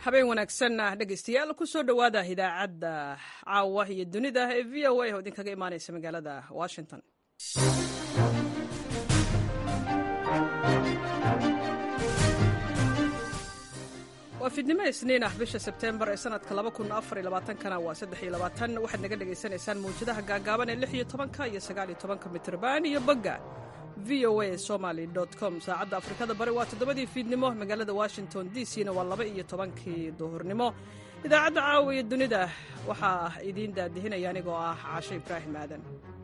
habeen wanaagsan dhegaystayaal ku soo dhowaada idaacadda caawa iyo dunida ee v o a oo idinkaga imaanaysa magaalada washington. waa fiidnimo isniin ah bisha sebteembar ee sanadka 2024 waa 23 waxaad naga dhegaysanaysaan mawjadaha gaagaaban ee 16 iyo 19 mitirban iyo bogga voasomali.com. saacadda afrikada bari waa 7dii fiidnimo, magaalada washington d c na waa 2:10 duhurnimo. idaacadda caawa iyo dunida waxaa idiin daadihinaya anigoo ah Caasho Ibraahim Aadan.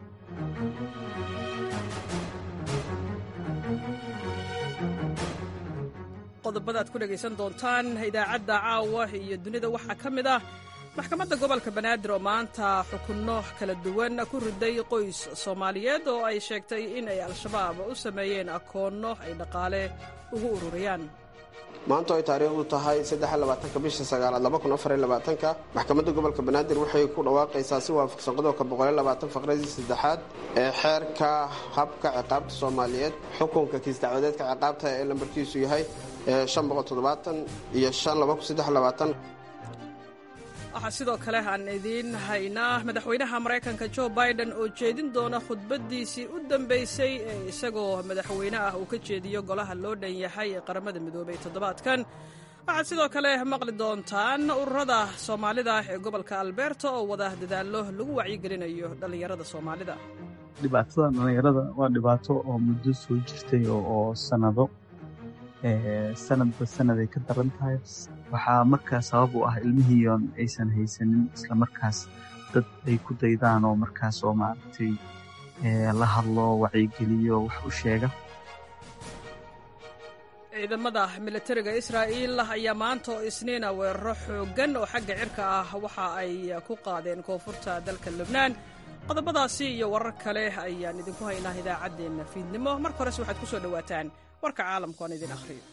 qodobada aad ku dhegaysan doontaan idaacadda caawa iyo dunida waxaa ka mid ah maxkamadda gobolka banaadir oo maanta xukunno kala duwan ku riday qoys Soomaaliyeed oo ay sheegtay in ay al-shabaab u sameeyeen akoonno ay dhaqaale ugu ururiyaan. maanta ay taariikhdu tahay 23 bisha 9 2024 maxkamadda gobolka banaadir waxay ku dhawaaqaysaa si waafaqsan qodobka 120 faqradii 3 ee xeerka habka ciqaabta Soomaaliyeed xukunka kiis dacwadeedka ciqaabta ee lambarkiisu yahay 570 iyo 5223. waxaa sidoo kale aan idiin haynaa madaxweynaha Mareykanka Joe Biden oo jeedin doona khudbadiisii u dambeysay ee isagoo madaxweyne ah uu ka jeediyo golaha loo dhan yahay ee qaramada midoobay toddobaadkan. waxaad sidoo kale maqli doontaan ururada Soomaalida ee gobolka Alberta oo wada dadaalo lagu wacyigelinayo dhalinyarada Soomaalida. dhibaatada dhalinyarada waa dhibaato oo muddo soo jirtay oo sanadba sanaday ka daran tahay. waxaa markaas sabab u ah ilmihiion aysan haysanin isla markaas dad ay ku daydaan oo markaas oo maaragtay la hadlo wacyigeliyo wax u sheega. ciidamada militariga Israa'iil ayaa maanta oo isniina weeraro xooggan oo xagga cirka ah waxa ay ku qaadeen koonfurta dalka Lubnaan. qodobadaasi iyo warar kale ayaan idinku haynaa idaacaddeenna fiidnimo. marka hore waxaad ku soo dhawaataan warka caalamka aan idin akhriyo.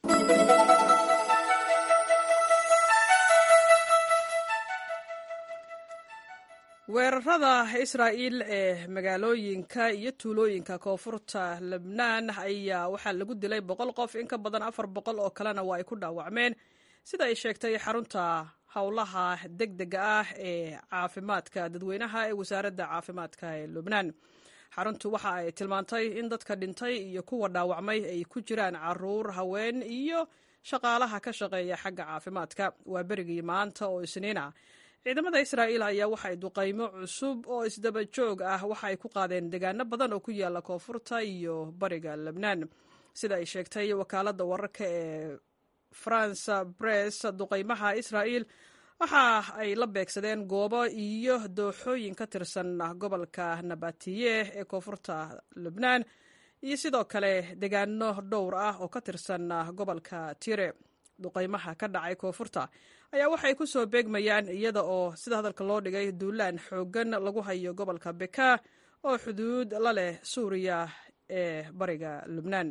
weerarada Israa'iil ee magaalooyinka iyo tuulooyinka koonfurta Lubnaan ayaa waxaa lagu dilay 100 qof, in ka badan 400 oo kalena waa ay ku dhaawacmeen, sida ay sheegtay xarunta howlaha degdega ah ee caafimaadka dadweynaha ee wasaaradda caafimaadka ee Lubnaan. xaruntu waxa ay tilmaantay in dadka dhintay iyo kuwa dhaawacmay ay ku jiraan caruur, haween iyo shaqaalaha ka shaqeeya xagga caafimaadka. waa berigii maanta oo isniina ciidamada Israa'iil ayaa waxa ay duqaymo cusub oo isdaba joog ah waxa ay ku qaadeen deegaano badan oo ku yaala koonfurta iyo bariga Lubnaan, sida ay sheegtay wakaaladda wararka ee France Press. duqaymaha Israa'iil waxa ay la beegsadeen goobo iyo dooxooyin ka tirsan gobolka Nabatiye ee koonfurta Lubnaan iyo sidoo kale deegaano dhowr ah oo ka tirsan gobolka Tire. duqaymaha ka dhacay koonfurta ayaa waxay ku soo beegmayaan iyada oo sida hadalka loo dhigay duulaan xooggan lagu hayo gobolka Beka oo xuduud la leh Suuriya ee bariga Lubnaan.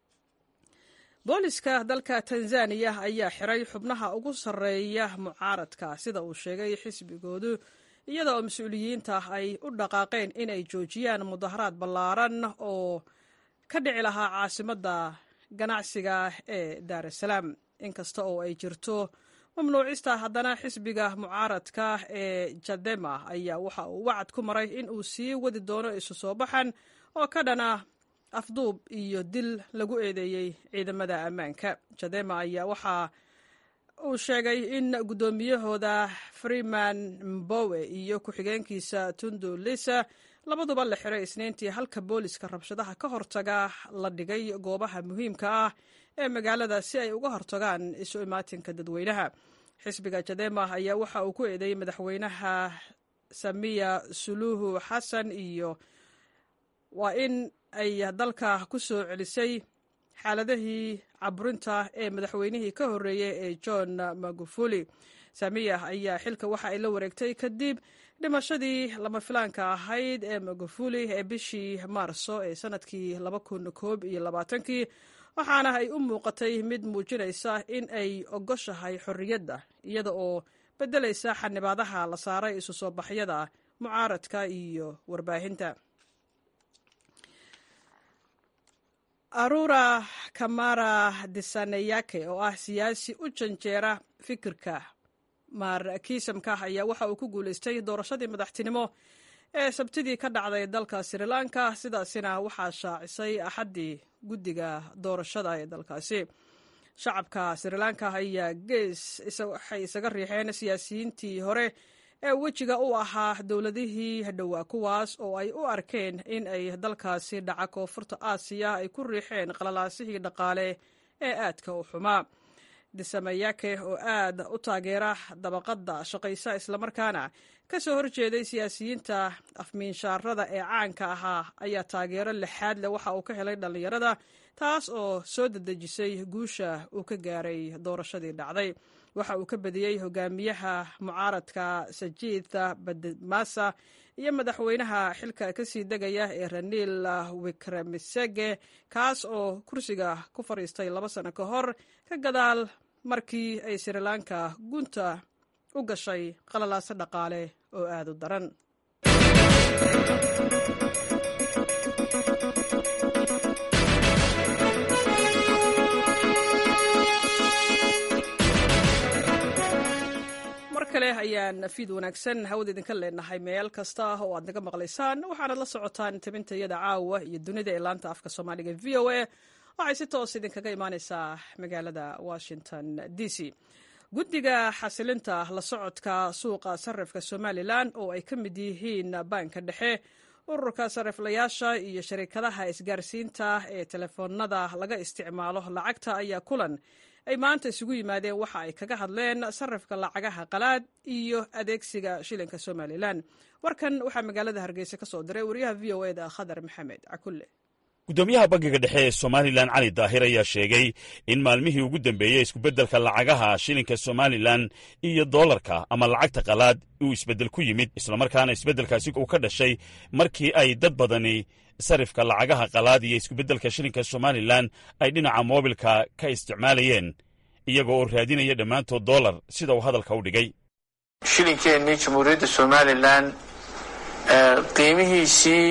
booliska dalka Tanzania ayaa xiray xubnaha ugu sarreeya mucaaradka sida uu sheegay xisbigoodu, iyada oo mas'uuliyiinta ay u dhaqaaqeen in ay joojiyaan mudaharaad ballaaran oo ka dhici lahaa caasimadda ganacsiga ee Dar es Salaam. inkasta oo ay jirto mamnuucista, haddana xisbiga mucaaradka ee Chadema ayaa waxa uu wacad ku maray in uu sii wadi doono isu soo baxan oo ka dhana afduub iyo dil lagu eedeeyey ciidamada ammaanka. Chadema ayaa waxa uu sheegay in guddoomiyahooda Freeman Mbowe iyo ku-xigeenkiisa Tundu Lissu labaduba la xiray isniintii, halka booliska rabshadaha ka hortaga la dhigay goobaha muhiimka ah ee magaalada si ay uga hortagaan isu imaatinka dadweynaha. xisbiga Chadema ayaa waxa uu ku eedeeyey madaxweynaha Samia Suluhu Hassan iyo waa in ay dalka ku soo celisay xaaladihii caburinta ee madaxweynihii ka horreeyey ee John Magufuli. Samia ayaa xilka waxa ay la wareegtay kadib dhimashadii lama filaanka ahayd ee Magufuli ee bishii Maarso ee sanadkii 2021, waxaana ay u muuqatay mid muujinaysa in ay ogoshahay xorriyadda iyada oo beddelaysa xanibaadaha la saaray isu soo baxyada mucaaradka iyo warbaahinta. Arura Kamara Disanayake oo ah siyaasi u janjeera fikirka markiisamka ayaa waxa uu ku guuleystay doorashadii madaxtinimo ee sabtidii ka dhacday dalka Sri Lanka sidaasina waxaa shaacisay axadii guddiga doorashada ee dalkaasi. Shacabka Sri Lanka ayaa waxay isaga riixeen siyaasiyiintii hore ee wejiga u ahaa dowladihii dhowaa kuwaas oo ay u arkeen in ay dalkaasi dhaca koonfurta Aasiya ay ku riixeen qalalaasihii dhaqaale ee aadka u xumaa. Disamayake oo aad u taageera dabaqadda shaqaysa islamarkaana ka soo horjeeday siyaasiyiinta afmiinshaarada ee caanka ahaa ayaa taageero lixaad leh waxa uu ka helay dhallinyarada taas oo soo dedejisay guusha uu ka gaaray doorashadii dhacday. Waxa uu ka badiyey hogaamiyaha mucaaradka Sajitha Badmasa iyo madaxweynaha xilka ka sii degaya ee Ranil Wickremesinghe kaas oo kursiga ku fariistay 2 sano ka hor ka gadaal markii ay Sri Lanka gunta u gashay qalalaase dhaqaale oo aad u daran. kale ayaan fiid wanaagsan hawada idinka leenahay meel kasta oo aad naga maqlaysaan waxaanad la socotaan tabintayada caawa iyo dunida ee laanta afka Soomaaliga VOA waxay si toos idinkaga imaanaysaa magaalada Washington DC. Guddiga xasilinta la socodka suuqa sarifka Somaliland oo ay ka mid yihiin banka dhexe ururka sariflayaasha iyo shirkadaha isgaarsiinta ee telefoonada laga isticmaalo lacagta ayaa kulan ay maanta isugu yimaadeen waxa ay kaga hadleen sarifka lacagaha qalaad iyo adeegsiga shilinka Somaliland. Warkan waxaa magaalada Hargeysa ka soo diray wariyaha VOA Khadar Maxamed Cakulle. gudoomiyaha bangiga dhexe ee Somaliland Cali Daahir ayaa sheegay in maalmihii ugu dambeeyay isku beddelka lacagaha shilinka Somaliland iyo dollarka ama lacagta qalaad uu isbeddel ku yimid isla markaana isbeddelkaasi uu ka dhashay markii ay dad badani sarifka lacagaha qalaad iyo isku beddelka shilinka Somaliland ay dhinaca moobilka ka isticmaalayeen iyagoo oo raadinaya dhammaantood dollar sida uu hadalka u dhigay. Shilinkeenii Jamhuuriyadda Somaliland qiimihiisii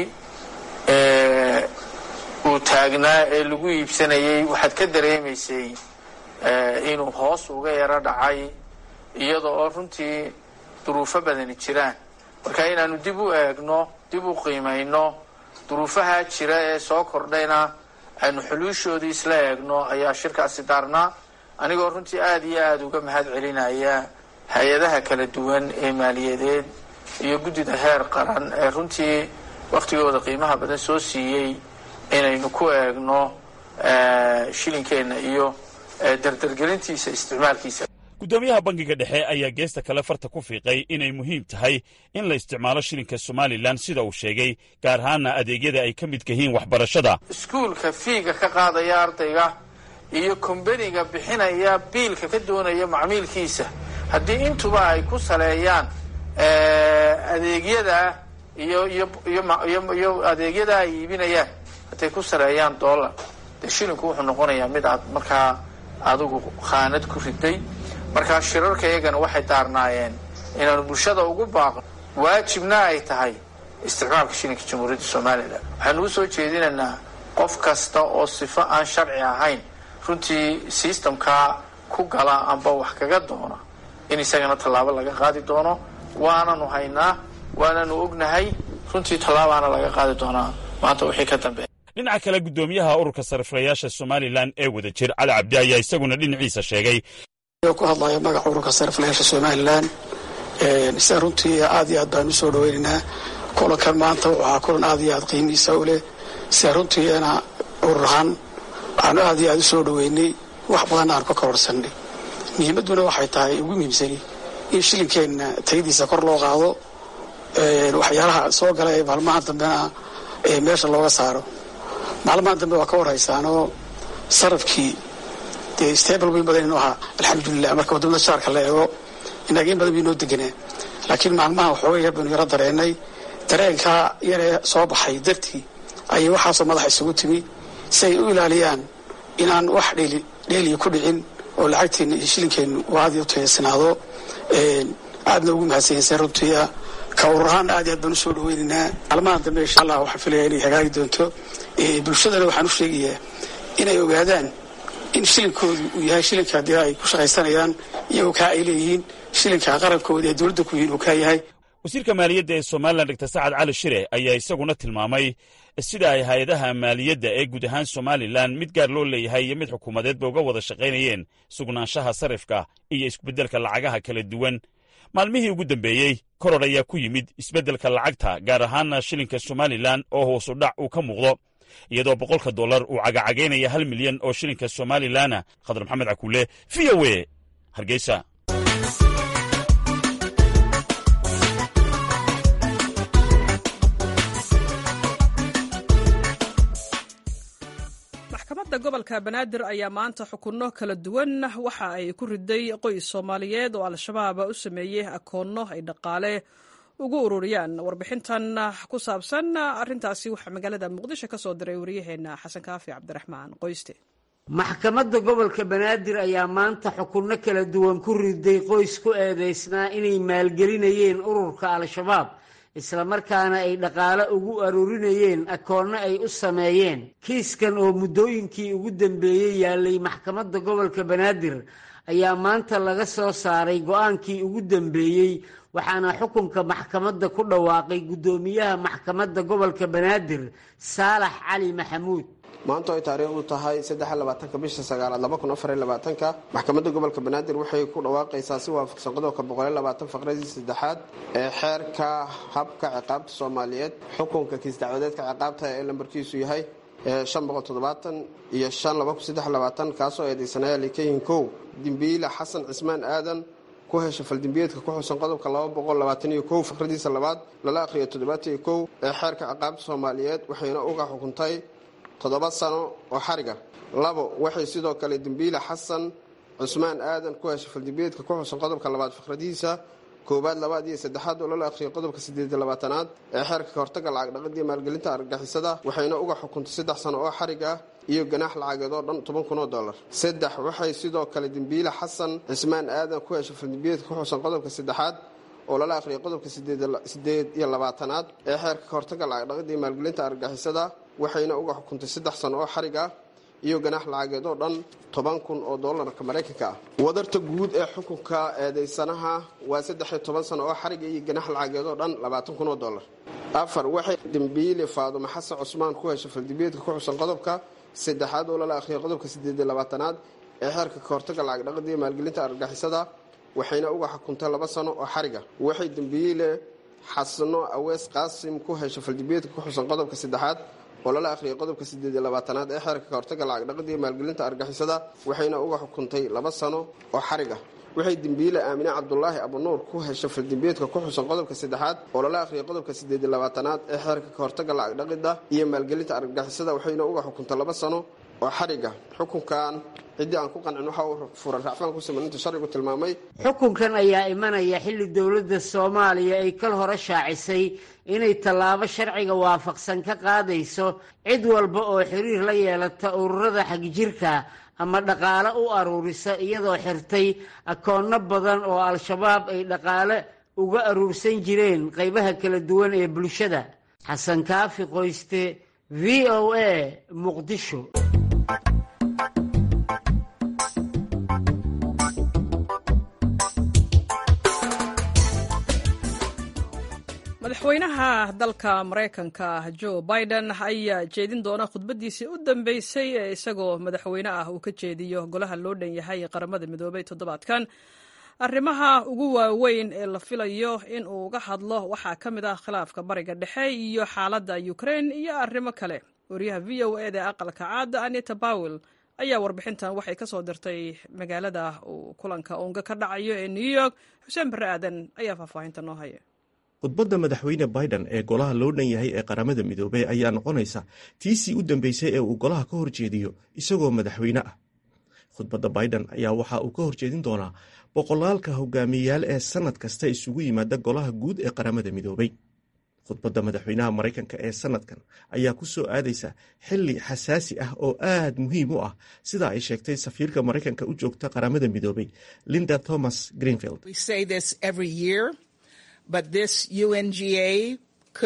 uu taagnaa ee lagu iibsanayay waxaad ka dareemaysay inuu hoos uga yara dhacay iyadoo oo runtii duruufo badani jiraan. Marka inaanu dib u eegno, dib u qiimayno duruufaha jira ee soo kordhayna aynu xuluushoodii isla eegno ayaa shirkaasi daarnaa anigoo runtii aad iyo aad uga mahad celinaya hay-adaha kala duwan ee maaliyadeed iyo guddida heer qaran ee runtii wakhtigooda qiimaha badan soo siiyey inaynu ku eegno shilinkeenna iyo dardargelintiisa isticmaalkiisa. gudoomiyaha bangiga dhexe ayaa geesta kale farta ku fiiqay inay muhiim tahay in la isticmaalo shilinka Somaliland sida uu sheegay gaar ahaan adeegyada ay ka mid yihiin waxbarashada. Iskuulka fiiga ka qaadaya ardayga iyo kumbaniga bixinaya biilka ka doonaya macmiilkiisa haddii intuba ay ku saleeyaan adeegyada iyo adeegyada ay iibinayaan haday ku saleeyaan dollar shilinku wuxuu noqonayaa mid aad markaa adigu khaanad ku riday. markaa shirarka iyagana waxay daarnaayeen inaanu bulshada ugu baaqno waajibna ay tahay isticmaalka shilinka Jamhuuriyadda Somaliland. waxaanu u soo jeedinaynaa qof kasta oo sifo aan sharci ahayn runtii systemka ku gala amba wax kaga doona in isagana tallaabo laga qaadi doono waananu haynaa waananu ognahay runtii tallaabaana laga qaadi doonaa maanta wixii ka dambeeya. dhinaca kale gudoomiyaha ururka sariflayaasha Somaliland ee wadajir Cali Cabdi ayaa isaguna dhinaciisa sheegay ku hadlayo magaca ururka sariflayaasha Somaliland sida runtii aad iyo aad baan u soo dhaweynaynaa kulankan maanta waxaa kulan aad iyo aad qiimihiisa u leh sida runtii ana ururahan aan aad iyo aad u soo dhaweynay wax badan aan ka kororsanay muhiimaduna waxay tahay ugu muhiimsan in shilinkeena tayadiisa kor loo qaado waxyaalaha soo galay maalmaha dambena meesha looga saaro. maalmaha dambe waa ka warhaysaanoo sarafkii stable way badan inuu ahaa alxamdulillah marka wadamada shaarka la eego inaga in badan inoo deganaa laakiin maalmaha waxooga yar baynu yara dareenay dareenka yaree soo baxay dartii ayay waxaasoo madaxa isugu timi si ay u ilaaliyaan inaan wax dheeliya ku dhicin oo lacagteena iyo shilinkeennu aad iyo u tayaysanaado. aadna ugu mahadsanyaysay runtii ka ururahaan aad iyo aad baan u soo dhaweynaynaa maalmaha dambe insha allah waxaan filayaa inay hagaagi doonto. bulshadana waxaan u sheegayaa inay ogaadaan in shilinkoodu uu yahay shilinka haddii ay ku shaqaysanayaan iyagoo kaa ay leeyihiin shilinka qarankooda ee dowladda ku yihiin uu kaa yahay. wasiirka maaliyadda ee somalilan dr sacad cali shire ayaa isaguna tilmaamay sida ay hay-adaha maaliyadda ee guud ahaan somalilan mid gaar loo leeyahay iyo mid xukuumadeedba uga wada shaqaynayeen sugnaanshaha sarifka iyo isbeddelka lacagaha kala duwan. maalmihii ugu dambeeyey koror ayaa ku yimid isbeddelka lacagta gaar ahaanna shilinka somalilan oo hoosu dhac uu ka muuqdo iyadoo $100 uu cagacagaynaya 1 milyan oo shilinka somalilanna. khadar maxamed cakuule v o a hargeysa. maxkamadda gobolka banaadir ayaa maanta xukunno kala duwan waxa ay ku riday qoys Soomaaliyeed oo al-shabaab u sameeyay akoonno ay dhaqaale ugu ururiyaan. warbixintan ku saabsan arrintaasi waxaa magaalada muqdisho ka soo diray wariyaheena xasan kaafi cabdiraxmaan qoyste. maxkamadda gobolka banaadir ayaa maanta xukunno kala duwan ku riday qoys ku eedeysnaa inay maalgelinayeen ururka al-shabaab isla markaana ay dhaqaale ugu aruurinayeen akoonno ay u sameeyeen. kiiskan oo muddooyinkii ugu dambeeyey yaalay maxkamadda gobolka banaadir ayaa maanta laga soo saaray go'aankii ugu dambeeyey waxaana xukunka maxkamadda ku dhawaaqay guddoomiyaha maxkamadda gobolka banaadir saalax cali maxamuud. maanta ay taariikhdu tahay 23 bisha 9 2024 maxkamadda gobolka banaadir waxay ku dhawaaqaysaa si waafaqsan qodobka 120 faqradii 3 ee xeerka habka ciqaabta Soomaaliyeed xukunka kiis dacwadeedka ciqaabta ee lambarkiisu yahay 570 iyo 5223 kaasoo eedeysanaya likeyn kow dimbiile xasan cismaan aadan ku hesha faldimbiyeedka ku xusan qodobka 221 faqradiisa 2 lala akhriyo 71 ee xeerka ciqaabta Soomaaliyeed waxayna uga xukuntay 7 sano oo xariga. 2 waxay sidoo kale dimbiile xasan cismaan aadan ku hesha faldimbiyeedka ku xusan qodobka 2 faqradiisa 1, 2 iyo 3 oo lala akhriyo qodobka 28 ee xeerka hortaga lacag dhaqidii maalgelinta argagixisada waxayna uga xukuntay 3 sano oo xariga iyo ganaax lacageed oo dhan $10,000. 3 waxay sidoo kale dimbiile xasan cismaan aadan ku hesha faldimbiyeedka ku xusan qodobka 3 oo lala akhriyo qodobka 28 ee xeerka hortaga lacag dhaqidii maalgelinta argagixisada waxayna uga xukuntay 3 sano oo xariga iyo ganaax lacageed oo dhan $10,000 Mareykanka ah. wadarta guud ee xukunka eedeysanaha waa 13 sano oo xariga iyo ganaax lacageed oo dhan $20,000. 4 waxay dimbiile Faadumo Xasan Cusmaan ku hesha faldimbiyeedka ku xusan qodobka 3 oo lala akhriyo qodobka 28 ee xeerka hortaga lacag dhaqidii maalgelinta argagixisada waxayna uga xukuntay 2 sano oo xariga. waxay dimbiile xasano awees qaasim ku hesha faldimbiyeedka ku xusan qodobka 3 oo lala akhriyo qodobka 28 ee xeerka hortaga lacag dhaqidii maalgelinta argagixisada waxayna uga xukuntay 2 sano oo xariga. waxay dimbiile Aamine Cabdullaahi Abunuur ku hesha faldimbiyeedka ku xusan qodobka 3 oo lala akhriyo qodobka 28 ee xeerka hortaga lacag dhaqida iyo maalgelinta argagixisada waxayna uga xukuntay 2 sano oo xariga. xukunkan cidii aan ku qancin waxa uu furan racfaan ku sameynta sharcigu tilmaamay. xukunkan ayaa imanaya xilli dowladda Soomaaliya ay kal hore shaacisay inay tallaabo sharciga waafaqsan ka qaadayso cid walba oo xiriir la yeelata ururada xagjirka ama dhaqaale u aruurisa iyadoo xirtay akoonno badan oo al-shabaab ay dhaqaale uga aruursan jireen qaybaha kala duwan ee bulshada. xasan kaafi qoyste v o a muqdisho. madaxweynaha dalka Mareykanka Joe Biden ayaa jeedin doona khudbadiisii u dambeysay ee isagoo madaxweyne ah uu ka jeediyo golaha loo dhan yahay qaramada midoobay toddobaadkan. arrimaha ugu waaweyn ee la filayo in uu uga hadlo waxaa ka mid ah khilaafka bariga dhexe iyo xaaladda Ukraine iyo arrimo kale. wariyaha v o a da aqalka caada Anita Powell ayaa warbixintan waxay ka soo dirtay magaalada kulanka uunga ka dhacayo ee New York. Xuseen Barre Aadan ayaa faahfaahinta noo haya. khudbadda madaxweyne Biden ee golaha loo dhan yahay ee qaramada midoobay ayaa noqonaysa tiisii u dambeysay ee uu golaha ka horjeediyo isagoo madaxweyne ah. khudbadda Biden ayaa waxa uu ka horjeedin doonaa boqolaalka hogaamiyayaal ee sanad kasta isugu yimaada golaha guud ee qaramada midoobay. khudbadda madaxweynaha Mareykanka ee sanadkan ayaa ku soo aadaysa xilli xasaasi ah oo aad muhiim u ah sida ay sheegtay safiirka Mareykanka u joogta qaramada midoobay Linda Thomas Greenfield. But this UNGA could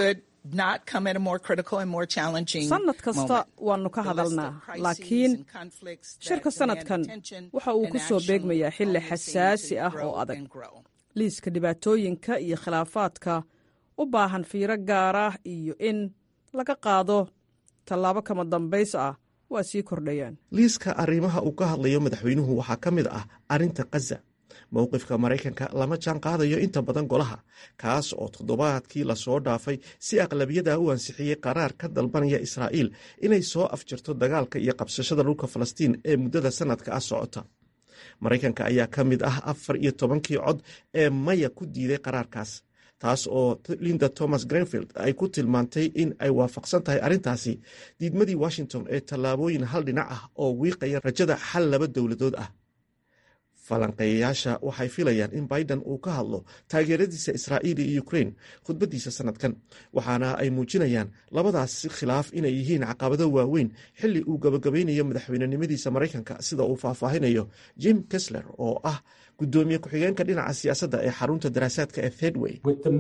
sannad kasta waannu ka hadalnaa laakiin shirka sannadkan waxa uu ku soo beegmayaa xilli xasaasi ah oo adag liiska dhibaatooyinka iyo khilaafaadka u baahan fiiro gaar ah iyo in laga qaado tallaabo kama dambays ah waa sii kordhayaan liiska arrimaha uu ka hadlayo madaxweynuhu waxaa ka mid ah arrinta khaza mowqifka maraykanka lama jaan qaadayo inta badan golaha kaas oo toddobaadkii lasoo dhaafay si aqlabiyada u ansixiyey qaraar ka dalbanaya israa'iil inay soo afjirto dagaalka iyo qabsashada dhulka falastiin ee muddada sannadka ah socota maraykanka ayaa ka mid ah 14 cod ee maya ku diiday qaraarkaas taas oo linda thomas greenfield ay ku tilmaantay in ay waafaqsan tahay arrintaasi diidmadii washington ee tallaabooyin hal dhinac ah oo wiiqaya rajada xal 2 dowladood ah falanqeeyayaasha waxay filayaan in biden uu ka hadlo taageeradiisa israa'iil iyo ukraine khudbaddiisa sannadkan waxaana ay muujinayaan labadaas khilaaf inay yihiin caqabado waaweyn xilli uu gabagabaynayo madaxweynenimadiisa maraykanka sida uu faahfaahinayo jim kessler oo ah guddoomiye ku-xigeenka dhinaca siyaasadda ee xarunta daraasaadka ee Thedway.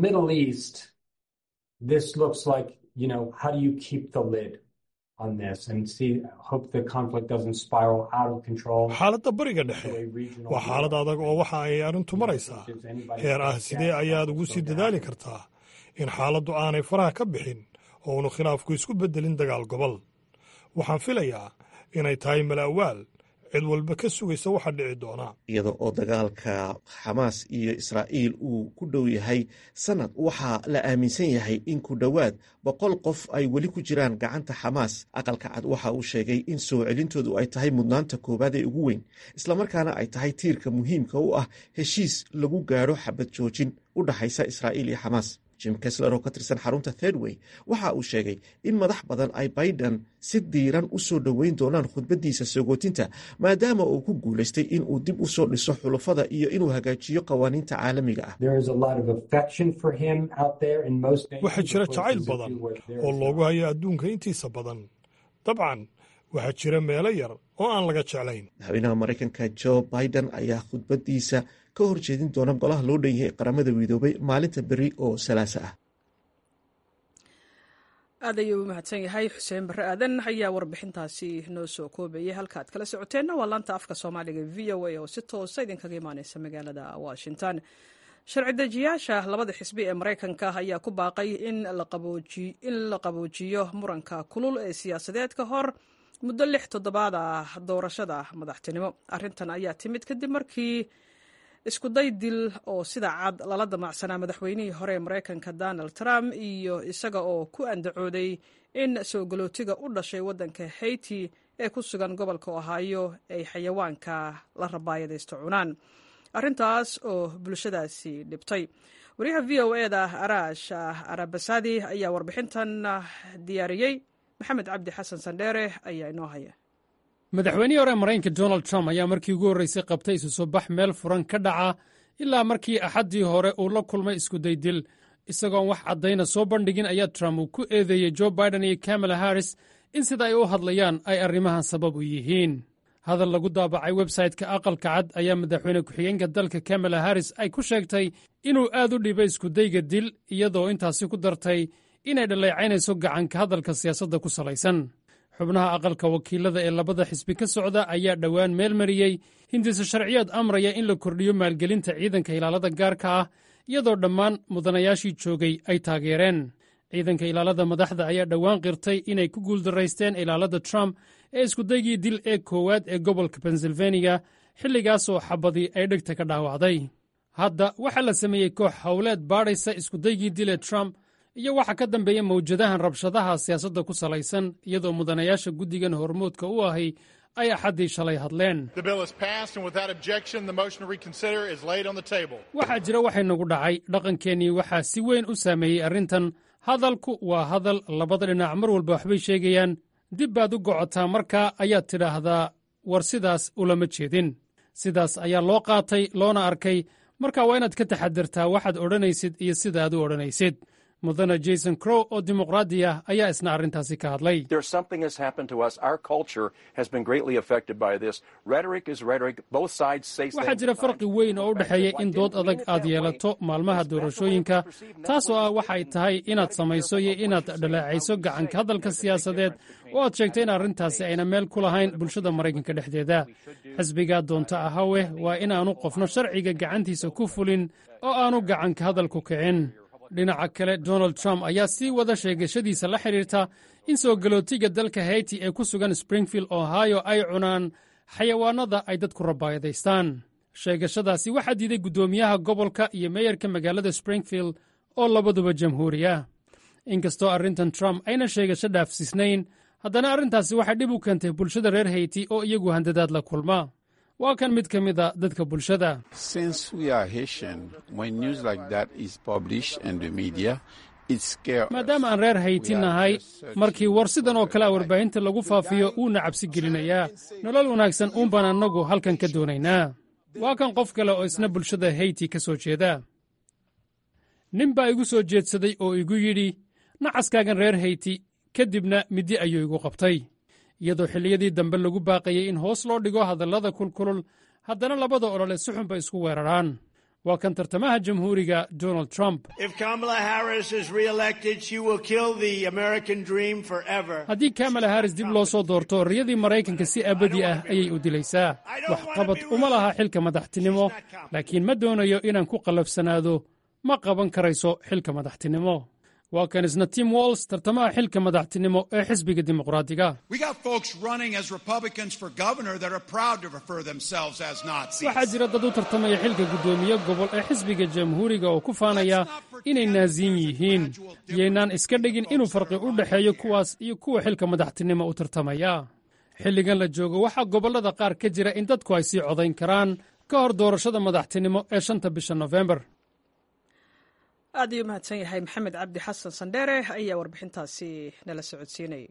xaaladda bariga dhexe waa xaalad adag oo waxa ay arrintu maraysaa heer ah sidee ayaad ugu sii dadaali kartaa in xaaladdu aanay faraha ka bixin oo unu khilaafku isku beddelin dagaal gobol waxaan filayaa inay tahay mala'waal cid walba ka sugaysa waxa dhici doona iyada oo dagaalka xamaas iyo israa'iil uu ku dhow yahay sannad waxaa la aaminsan yahay in ku dhowaad 100 qof ay weli ku jiraan gacanta xamaas aqalka cad waxa uu sheegay in soo celintoodu ay tahay mudnaanta koowaad ee ugu weyn islamarkaana ay tahay tiirka muhiimka u ah heshiis lagu gaadho xabad joojin u dhaxaysa israa'iil iyo xamaas jim kessler oo ka tirsan xarunta Thedway waxa uu sheegay in madax badan ay biden si diiran u soo dhoweyn doonaan khudbaddiisa sogootinta maadaama uu ku guulaystay in uu dib u soo dhiso xulafada iyo inuu hagaajiyo qawaaniinta caalamiga ah waxaa jira jacayl badan oo loogu hayo adduunka intiisa badan dabcan waxaa jira meelo yar oo aan laga jeclayn madaxweynaha maraykanka joe biden ayaa khudbaddiisa ka horjeedin doona golaha loo dhan yahay qaramada midoobay maalinta beri oo salaasa ah aad ayuu u mahadsan yahay xuseen barre aadan ayaa warbixintaasi noo soo koobayay halka aad kala socoteenna waa laanta afka soomaaliga v o a oo si toosa idinkaga imaaneysa magaalada washington sharci dejiyaasha labada xisbi ee maraykanka ayaa ku baaqay in la qaboojiyo muranka kulul ee siyaasadeed ka hor muddo 6 toddobaad ah doorashada madaxtinimo arrintan ayaa timid kadib markii iskuday dil oo sida cad lala damacsanaa madaxweynihii hore ee maraykanka donald trump iyo isaga oo ku andacooday in soo galootiga u dhashay waddanka haiti ee ku sugan gobolka ohio ay xayawaanka la rabaayadaysto cunaan arrintaas oo bulshadaasi dhibtay wariyaha v o e da araash arabasadi ayaa warbixintan diyaariyey maxamed cabdi xasan sandheere ayaa inoo haya madaxweynihii hore maraykanka donald trump ayaa markii ugu horraysay qabtay isu soo bax meel furan ka dhaca ilaa markii axaddii hore uu la kulmay iskudaydil isagoon wax caddayna soo bandhigin ayaa trump uu ku eedeeyey joe biden iyo kamala harris in sida ay u hadlayaan ay arrimahan sabab u yihiin hadal lagu daabacay websayte-ka aqalka cad ayaa madaxweyne ku-xigeenka dalka kamala harris ay ku sheegtay inuu aad u dhibay iskudayga dil iyadoo intaasi ku dartay inay dhaleecaynayso gacanka hadalka siyaasadda ku salaysan xubnaha aqalka wakiilada ee labada xisbi ka socda ayaa dhowaan meel mariyey hindise sharciyaad amraya in la kordhiyo maalgelinta ciidanka ilaalada gaarka ah iyadoo dhammaan mudanayaashii joogay ay taageereen ciidanka ilaalada madaxda ayaa dhowaan qirtay inay ku guuldaraysteen ilaalada trump ee iskudaygii dil ee koowaad ee gobolka pensilvaniya xilligaasoo xabadii ay dhegta ka dhaawacday hadda waxaa la sameeyey koox howleed baadhaysa iskudaygii dil ee trump iyo waxaa ka dambeeya mawjadahan rabshadaha siyaasadda ku salaysan iyadoo mudanayaasha guddigan hormoodka u ahi ay axaddii shalay hadleen waxaa jira waxay nagu dhacay dhaqankeennii waxaa si weyn u saameeyey arrintan hadalku waa hadal labada dhinac mar walba waxbay sheegayaan dib baad u gocotaa markaa ayaad tidhaahdaa war sidaas ulama jeedin sidaas ayaa loo qaatay loona arkay marka waa inaad ka taxadirtaa waxaad odhanaysid iyo sidaaad u odhanaysid mudane jason crow oo dimuqraadi ah ayaa isna arrintaasi ka hadlay. waxaa jira farqi weyn oo u dhexeeya in dood adag aad yeelato maalmaha doorashooyinka, taasoo ah waxay tahay inaad samayso iyo inaad dhaleecayso gacanka hadalka siyaasadeed oo aad sheegto in arrintaasi ayna meel ku lahayn bulshada maraykanka dhexdeeda. xisbigaa doonta ahawe waa inaanu qofno sharciga gacantiisa ku fulin oo aanu gacanka hadalku kicin. dhinaca kale donald trump ayaa sii wada sheegashadiisa la xidhiirta in soo galootiga dalka hayti ee ku sugan springfield ohio ay cunaan xayawaanada ay dadku rabaayadaystaan. sheegashadaasi waxaa diiday guddoomiyaha gobolka iyo meeyarka magaalada springfield oo labaduba jamhuuri ah. inkastoo arrintan trump ayna sheegasho dhaafsiisnayn, haddana arrintaasi waxay dhib u keentay bulshada reer hayti oo iyagu handadaad la kulma. waa kan mid ka mid a dadka bulshada. maadaama aan reer hayti nahay, markii war sidan oo kale a warbaahinta lagu faafiyo wuuna cabsi gelinayaa. nolol wanaagsan uunbaan annagu halkan ka doonaynaa. waa kan qof kale oo isna bulshada hayti ka soo jeeda. nin baa igu soo jeedsaday oo igu yidhi, nacaskaagan reer hayti, ka dibna middi ayuu igu qabtay. iyadoo xilliyadii dambe lagu baaqayay in hoos loo dhigo hadallada kulkulul, haddana labada olole si xun bay isku weeraraan. waa kan tartamaha jamhuuriga donald trump. haddii kamala harris dib loo soo doorto, riyadii maraykanka si abadi ah ayay u dilaysaa. waxqabad uma laha xilka madaxtinimo, laakiin ma doonayo inaan ku qallafsanaado. ma qaban karayso xilka madaxtinimo. waa kan isna tim walls, tartamaha xilka madaxtinimo ee xisbiga dimuqraadiga. waxaa jira dad u tartamaya xilka guddoomiye gobol ee xisbiga jamhuuriga oo ku faanaya inay naasiin yihiin. yaynaan iska dhigin inuu farqi u dhexeeyo kuwaas iyo kuwa xilka madaxtinimo u tartamaya. xilligan la joogo waxaa gobollada qaar ka jira in dadku ay sii codayn karaan ka hor doorashada madaxtinimo ee 5 bisha Nofembar. aad ayuu mahadsan yahay maxamed cabdi xasan sandheere ayaa warbixintaasi nala socodsiinayay.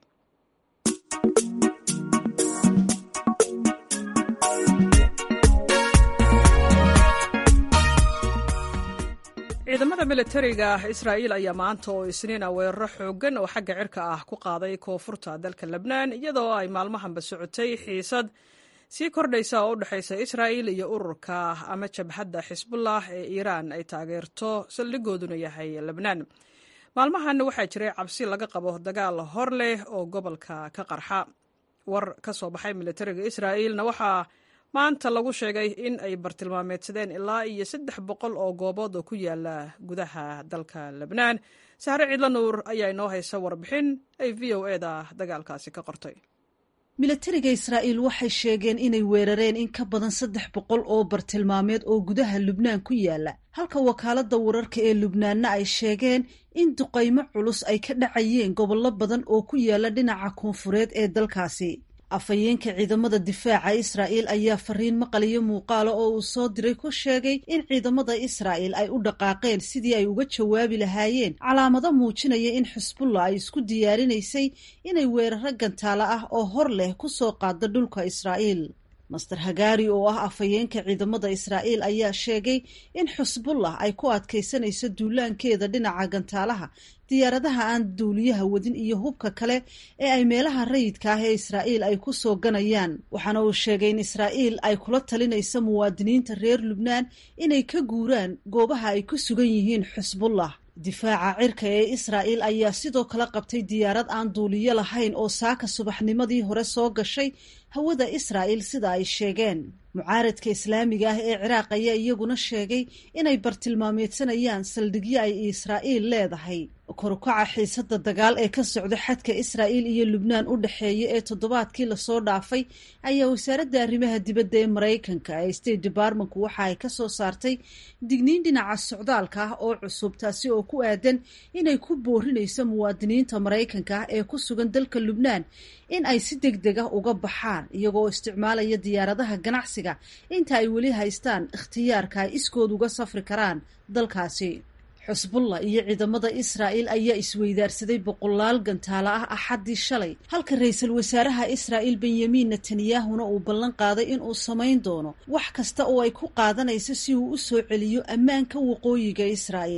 ciidamada militariga israa'iil ayaa maanta oo isniina weeraro xooggan oo xagga cirka ah ku qaaday koonfurta dalka lebnaan, iyadoo ay maalmahanba socotay xiisad sii kordhaysa oo u dhexaysa israa'iil iyo ururka ama jabhadda xisbullah ee iiraan ay taageerto saldhigooduna yahay lebnaan. maalmahan waxaa jiray cabsi laga qabo dagaal hor leh oo gobolka ka qarxa. war ka soo baxay militariga israa'iilna waxaa maanta lagu sheegay in ay bartilmaameedsadeen ilaa iyo 300 oo goobood oo ku yaala gudaha dalka lebnaan. sahre ciidla nuur ayaa inoo haysa warbixin ay VOA-da dagaalkaasi ka qortay. militariga israa'iil waxay sheegeen inay weerareen in ka badan 300 oo bartilmaameed oo gudaha lubnaan ku yaala, halka wakaaladda wararka ee lubnaanna ay sheegeen in duqaymo culus ay ka dhacayeen gobollo badan oo ku yaala dhinaca koonfureed ee dalkaasi. afhayeenka ciidamada difaaca israa'iil ayaa fariin maqal iyo muuqaala oo uu soo diray ku sheegay in ciidamada israa'iil ay u dhaqaaqeen sidii ay uga jawaabi lahaayeen calaamado muujinaya in xisbullah ay isku diyaarinaysay inay weeraro gantaalo ah oo hor leh ku soo qaado dhulka israa'iil. master hagaari oo ah afhayeenka ciidamada israa'iil ayaa sheegay in xisbullah ay ku adkaysanayso duulaankeeda dhinaca gantaalaha, diyaaradaha aan duuliyaha wadin iyo hubka kale ee ay meelaha rayidka ah ee israa'iil ay ku soo ganayaan. waxaana uu sheegay in israa'iil ay kula talinayso muwaadiniinta reer lubnaan inay ka guuraan goobaha ay ku sugan yihiin xisbullah. difaaca cirka ee israa'iil ayaa sidoo kale qabtay diyaarad aan duuliyo lahayn oo saaka subaxnimadii hore soo gashay hawada israa'iil sida ay sheegeen. mucaaradka islaamiga ah ee ciraaq ayaa iyaguna sheegay inay bartilmaameedsanayaan saldhigyo ay israa'iil leedahay. korukaca xiisada dagaal ee ka socda xadka israa'iil iyo lubnaan u dhexeeya ee toddobaadkii lasoo dhaafay ayaa wasaaradda arrimaha dibadda ee maraykanka ee state departmentku waxa ay ka soo saartay digniin dhinaca socdaalka ah oo cusub, taasi oo ku aadan inay ku boorinayso muwaadiniinta maraykanka ah ee ku sugan dalka lubnaan in ay si degdeg ah uga baxaan iyagoo isticmaalaya diyaaradaha ganacsiga inta ay weli haystaan ikhtiyaarka ay iskood uga safri karaan dalkaasi. xisbullah iyo ciidamada israa'iil ayaa isweydaarsaday 100 gantaalo ah axaddii shalay, halka ra-iisul wasaaraha israa'iil benyamin netanyahuna uu ballan qaaday in uu samayn doono wax kasta oo ay ku qaadanayso si uu u soo celiyo ammaanka waqooyiga israa'iil.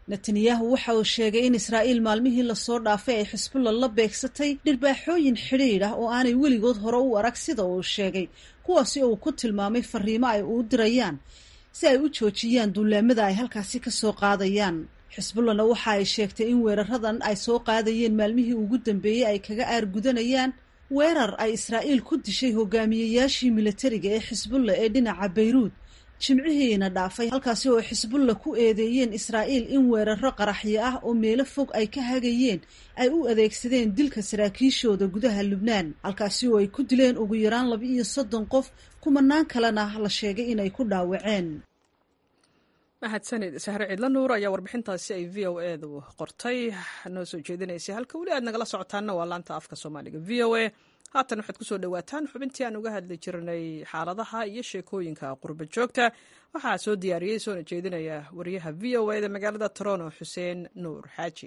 netanyahu waxa uu sheegay in israa'iil maalmihii lasoo dhaafay ay xisbullah la beegsatay dhirbaaxooyin xidhiidh ah oo aanay weligood hore u arag sida uu sheegay, kuwaasi oo uu ku tilmaamay fariimo ay u dirayaan si ay u joojiyaan duulaamada ay halkaasi ka soo qaadayaan. xisbullahna waxa ay sheegtay in weeraradan ay soo qaadayeen maalmihii ugu dambeeyey ay kaga aargudanayaan weerar ay israa'iil ku dishay hogaamiyeyaashii militariga ee xisbullah ee dhinaca bayruud jimcihiina dhaafay, halkaasi oo xisbullah ku eedeeyeen israa'iil in weeraro qaraxyo ah oo meelo fog ay ka hagayeen ay u adeegsadeen dilka saraakiishooda gudaha Lubnaan, halkaasi oo ay ku dileen ugu yaraan 32 qof, kumanaan kalena la sheegay inay ku dhaawaceen. mahadsanid sahre ciidla nuur ayaa warbixintaasi ay VOA du qortay noo soo jeedinaysay. halka weli aad nagala socotaanna waa laanta afka Soomaaliga VOA. haatan waxaad ku soo dhawaataan xubintii aan uga hadli jirnay xaaladaha iyo sheekooyinka qurba joogta. waxaa soo diyaariyey soona jeedinaya wariyaha VOA da magaalada Toronto Xuseen Nuur Xaaji.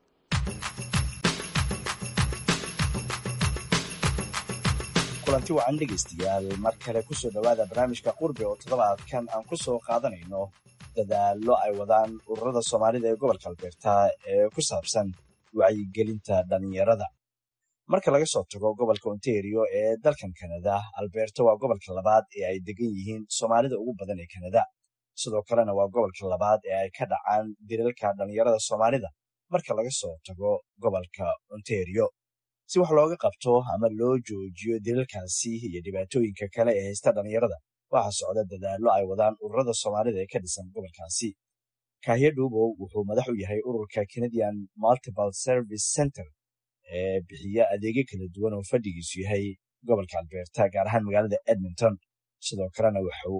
kulanti wacan dhegaystayaal mar kale ku soo dhowaada barnaamijka qurbe oo toddobaadkan aan ku soo qaadanayno dadaallo ay wadaan ururada Soomaalida ee gobolka Alberta ee ku saabsan wacyigelinta dhalinyarada. marka laga soo tago gobolka Ontario ee dalkan Canada, Alberta waa gobolka labaad ee ay degan yihiin Soomaalida ugu badan ee Canada. sidoo kalena waa gobolka labaad ee ay ka dhacaan dilalka dhalinyarada Soomaalida marka laga soo tago gobolka Ontario. si wax looga qabto ama loo joojiyo dilalkaasi iyo dhibaatooyinka kale ee haysta dhalinyarada, waxaa socda dadaallo ay wadaan ururada Soomaalida ee ka dhisan gobolkaasi. Kahya Dhuubow wuxuu madax u yahay ururka Canadian Multiple Service Center ee bixiya adeegyo kala duwan oo fadhigiisu yahay gobolka Alberta, gaar ahaan magaalada Edmonton. sidoo kalena wuxuu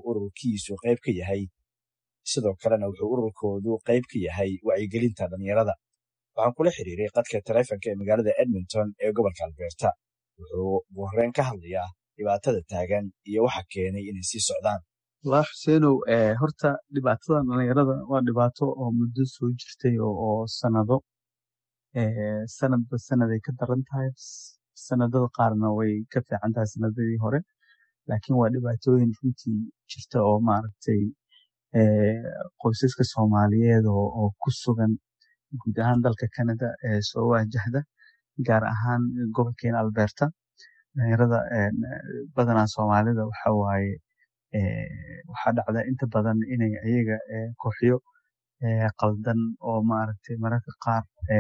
ururkoodu qayb ka yahay wacyigelinta dhalinyarada. waxaan kula xiriiray qadka taleefanka ee magaalada Edmonton ee gobolka Alberta. wuxuu ugu horreyn ka hadlayaa dhibaatada taagan iyo waxa keenay inay sii socdaan. walahi Xuseenow, horta dhibaatada dhalinyarada waa dhibaato oo muddo soo jirtay oo sanado, sanadba sanaday ka daran tahay. sanadada qaarna way ka fiican tahay sanadadii hore, laakiin waa dhibaatooyin runtii jirta oo maaragtay qoysaska Soomaaliyeed oo ku sugan guud ahaan dalka Canada ee soo wajahda, gaar ahaan gobolkeena Alberta. dhalinyarada badanaa Soomaalida waxaa dhacda inta badan inay ayaga kooxyo qaldan oo maaragtay mararka qaar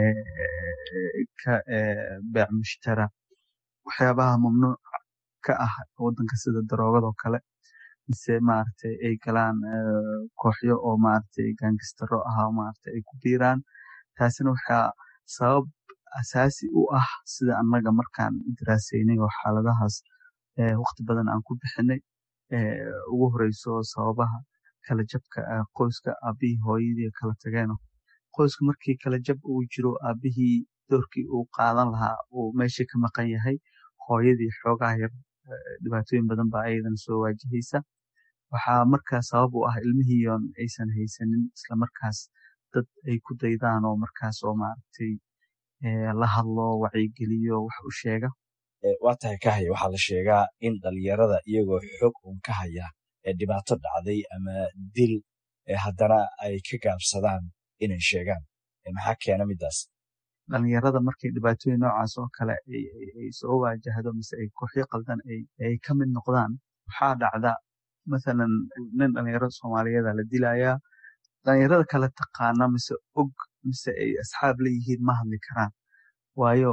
ka beec mushtara waxyaabaha mamnuuc ka ah wadanka sida daroogada oo kale, mise maaragtay ay galaan kooxyo oo maaragtay gaangistaro ah oo maaragtay ay ku biiraan. taasina waxaa sabab asaasi u ah sida annaga markaan daraasaynay oo xaaladahaas waqti badan aan ku bixinay. ugu horeyso sababaha kala jabka qoyska, aabihii hooyadii kala tageeno. qoyska markii kala jab uu jiro, aabihii doorkii uu qaadan lahaa uu meesha ka maqan yahay, hooyadii xoogaha yar dhibaatooyin badan baa ayadana soo waajahaysa. waxaa markaa sabab u ah ilmihiion aysan haysanin isla markaas dad ay ku daydaan oo markaas oo maaragtay la hadlo, wacyigeliyo, wax u sheega. waa tahay Kahya, waxaa la sheegaa in dhalinyarada iyagoo xog un ka haya ee dhibaato dhacday ama dil haddana ay ka gaabsadaan inay sheegaan. maxaa keena midaas? dhalinyarada markay dhibaatooyin noocaas oo kale ay soo waajahdo mise ay kooxyo qaldan ay ka mid noqdaan, waxaa dhacda mathalan nin dhalinyaro Soomaaliyeed la dilayaa, dhalinyarada kale taqaana mise og mise ay asxaab leeyihiin ma hadli karaan, waayo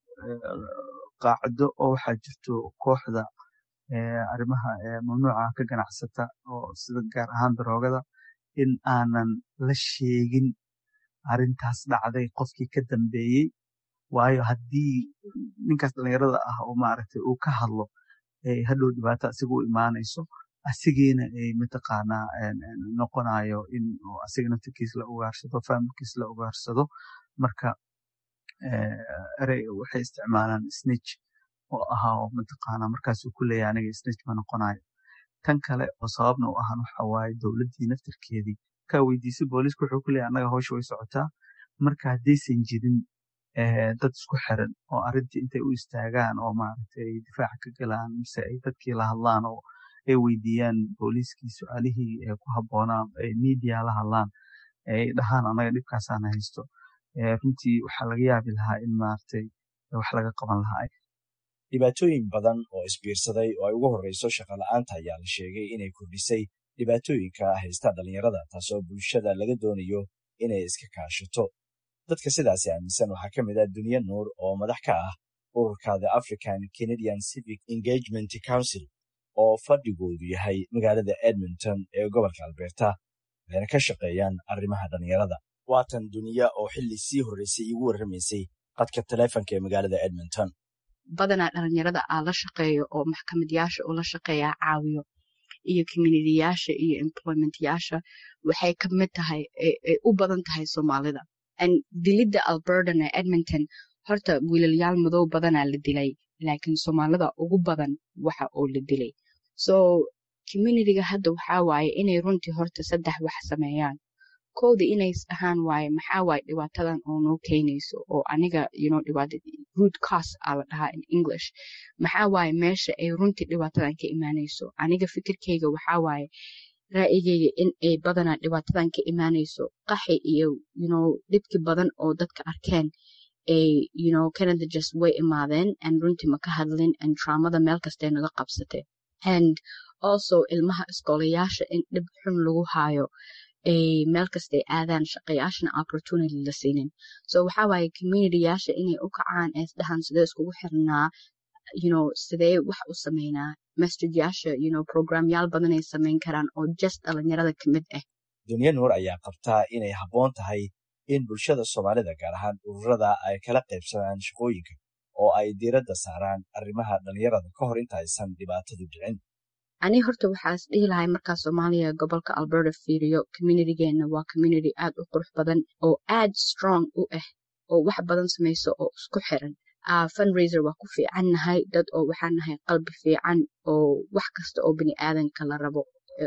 qaacdo oo waxaa jirto kooxda arrimaha mamnuuca ka ganacsata oo sida gaar ahaan daroogada, in aanan la sheegin arrintaas dhacday qofkii ka dambeeyey. waayo haddii ninkaas dhalinyarada ah oo maaragtay uu ka hadlo hadhow dhibaato asiga u imaanayso, asigiina ay mataqaanaa noqonayo in asiga naftirkiis la ugaarsado, faamilkiis la ugaarsado. marka erey waxay isticmaalaan snitch oo ahaa oo mataqaanaa markaasuu ku leeyahay aniga snitch ma noqonayo. tan kale oo sababna u ahan waxa waaye dowladdii naftirkeedii ka weydiisay booliiska wuxuu ku leeyahay annaga hawsha way socotaa. marka haddaysan jirin dad isku xiran oo arrintii intay u istaagaan oo maaragtay difaaca ka galaan mise ay dadkii la hadlaan oo ay weydiiyaan booliiskii su-aalihii ku habboonaa ay media la hadlaan, ay dhahaan anaga dhibkaasaana haysto runtii waxaa laga yaabi lahaa in maaragtay wax laga qaban lahaa. dhibaatooyin badan oo isbiirsaday oo ay ugu horreyso shaqola'aanta ayaa la sheegay inay kordhisay dhibaatooyinka haysta dhallinyarada, taasoo bulshada laga doonayo inay iska kaashato. dadka sidaasi aaminsan waxaa ka mid ah Dunyo Nuur oo madax ka ah ururka The African Canadian Civic Engagement Council oo fadhigoodu yahay magaalada Edmonton ee gobolka Alberta, waxayna ka shaqeeyaan arrimaha dhallinyarada. waatan Dunyo oo xilli sii horreysay igu warramaysay qadka taleefanka ee magaalada Edmonton. badanaa dhalinyarada la shaqeeyo oo maxkamadayaasha ula shaqeeya caawiyo iyo communityyaasha iyo employmentyaasha waxay ka mid tahay ay u badan tahay Soomaalida. dilidda Albertan ee Edmonton horta wiilalyaal madow badanaa la dilay, laakiin Soomaalida ugu badan waxa oo la dilay. so communityga hadda waxaa waaye inay runtii horta 3 wax sameeyaan. koodi inay dhahaan waaye maxaa waaye dhibaatadan oo noo keenayso oo aniga dhibaatada root cause la dhahaa in English. maxaa waaye meesha ay runtii dhibaatadan ka imaanayso. aniga fikirkayga waxaa waaye ra'yigayga in ay badanaa dhibaatadan ka imaanayso qaxi iyo dhibki badan oo dadka arkeen ay Canada just way imaadeen and runtii ma ka hadlin and traumada meel kastay naga qabsatay. and also ilmaha iskoolayaasha in dhib xun lagu haayo meel kastay aadaan shaqayaashana opportunity la siinin. so waxaa waaye communityyaasha inay u kacaan ee isdhahan sidee iskugu xirnaa sidee wax u sameynaa. masjidyaasha programyaal badan ay samayn karaan oo just dhalinyarada ka mid ah. Dunyo Nuur ayaa qabtaa inay habboon tahay in bulshada Soomaalida gaar ahaan ururada ay kala qaybsadaan shaqooyinka oo ay diiradda saaraan arrimaha dhalinyarada ka hor inta aysan dhibaatadu dhicin. ani horta waxaas dhihi lahay markaa Soomaaliya gobolka Alberta fiiriyo communitygeena waa community aad u qurux badan oo aad strong u ah oo wax badan samayso oo isku xiran. fundraiser waa ku fiican nahay dad oo waxaan nahay qalbi fiican oo wax kasta oo bini'aadanka la rabo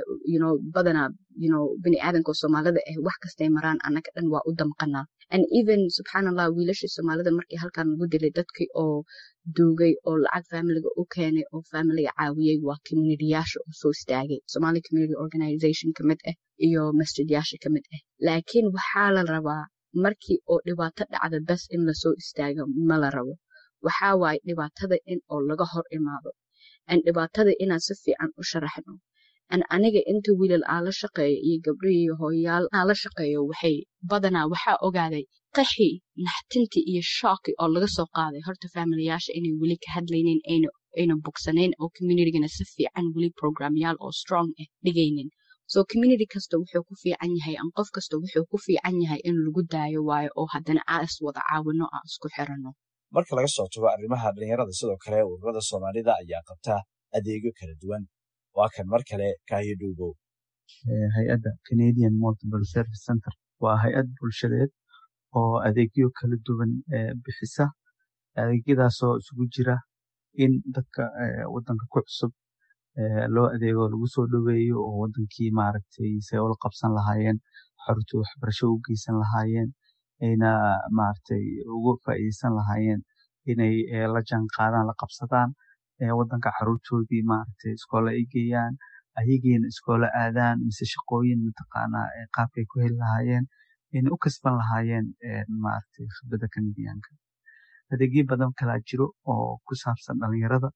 badanaa bini'aadanka oo Soomaalida wax kastay maraan annaga dhan waa u damqanaa. and even subxaanallah wiilashii Soomaalida markii halkan lagu dilay dadkii oo duugay oo lacag familiga u keenay oo familiga caawiyey waa communityyaasha oo soo istaagay. Somali Community Organization ka mid ah iyo masjidyaasha ka mid ah. laakiin waxaa la rabaa markii oo dhibaato dhacda bas in lasoo istaago ma la rabo. waxaa waaye dhibaatada in oo laga hor imaado and dhibaatada inaan si fiican u sharaxno. aniga inta wiilal la shaqeeyo iyo gabdho iyo hooyayaal la shaqeeyo waxay badanaa waxaa ogaaday qaxi naxtinti iyo shocki oo laga soo qaaday horta familiyaasha inay weli ka hadlaynin ayna bogsaneyn oo communitygana si fiican weli programyaal oo strong ah dhigaynin. so community kasta wuxuu ku fiican yahay an qof kasta wuxuu ku fiican yahay in lagu daayo waayo oo haddana is wada caawino isku xirano. marka laga soo tago arrimaha dhalinyarada sidoo kale ururada Soomaalida ayaa qabta adeegyo kala duwan. waa kan mar kale Kaahiyo Dhuubow. hay-adda Canadian Multiple Service Center waa hay-ad bulshadeed oo adeegyo kala duwan bixisa. adeegyadaasoo isugu jira in dadka wadanka ku cusub loo adeego lagu soo dhoweeyo oo wadankii maaragtay say ula qabsan lahaayeen, xarunta waxbarasho u geysan lahaayeen, ayna maaragtay ugu faa'iideysan lahaayeen inay la jaanqaadaan la qabsadaan wadanka xaruntoodii maaragtay iskoola ay geeyaan, ayagiina iskoola aadaan mise shaqooyin mataqaanaa qaabkay ku heli lahaayeen inay u kasban lahaayeen maaragtay khibradda Canadianka. adeegyo badan kalaa jiro oo ku saabsan dhalinyarada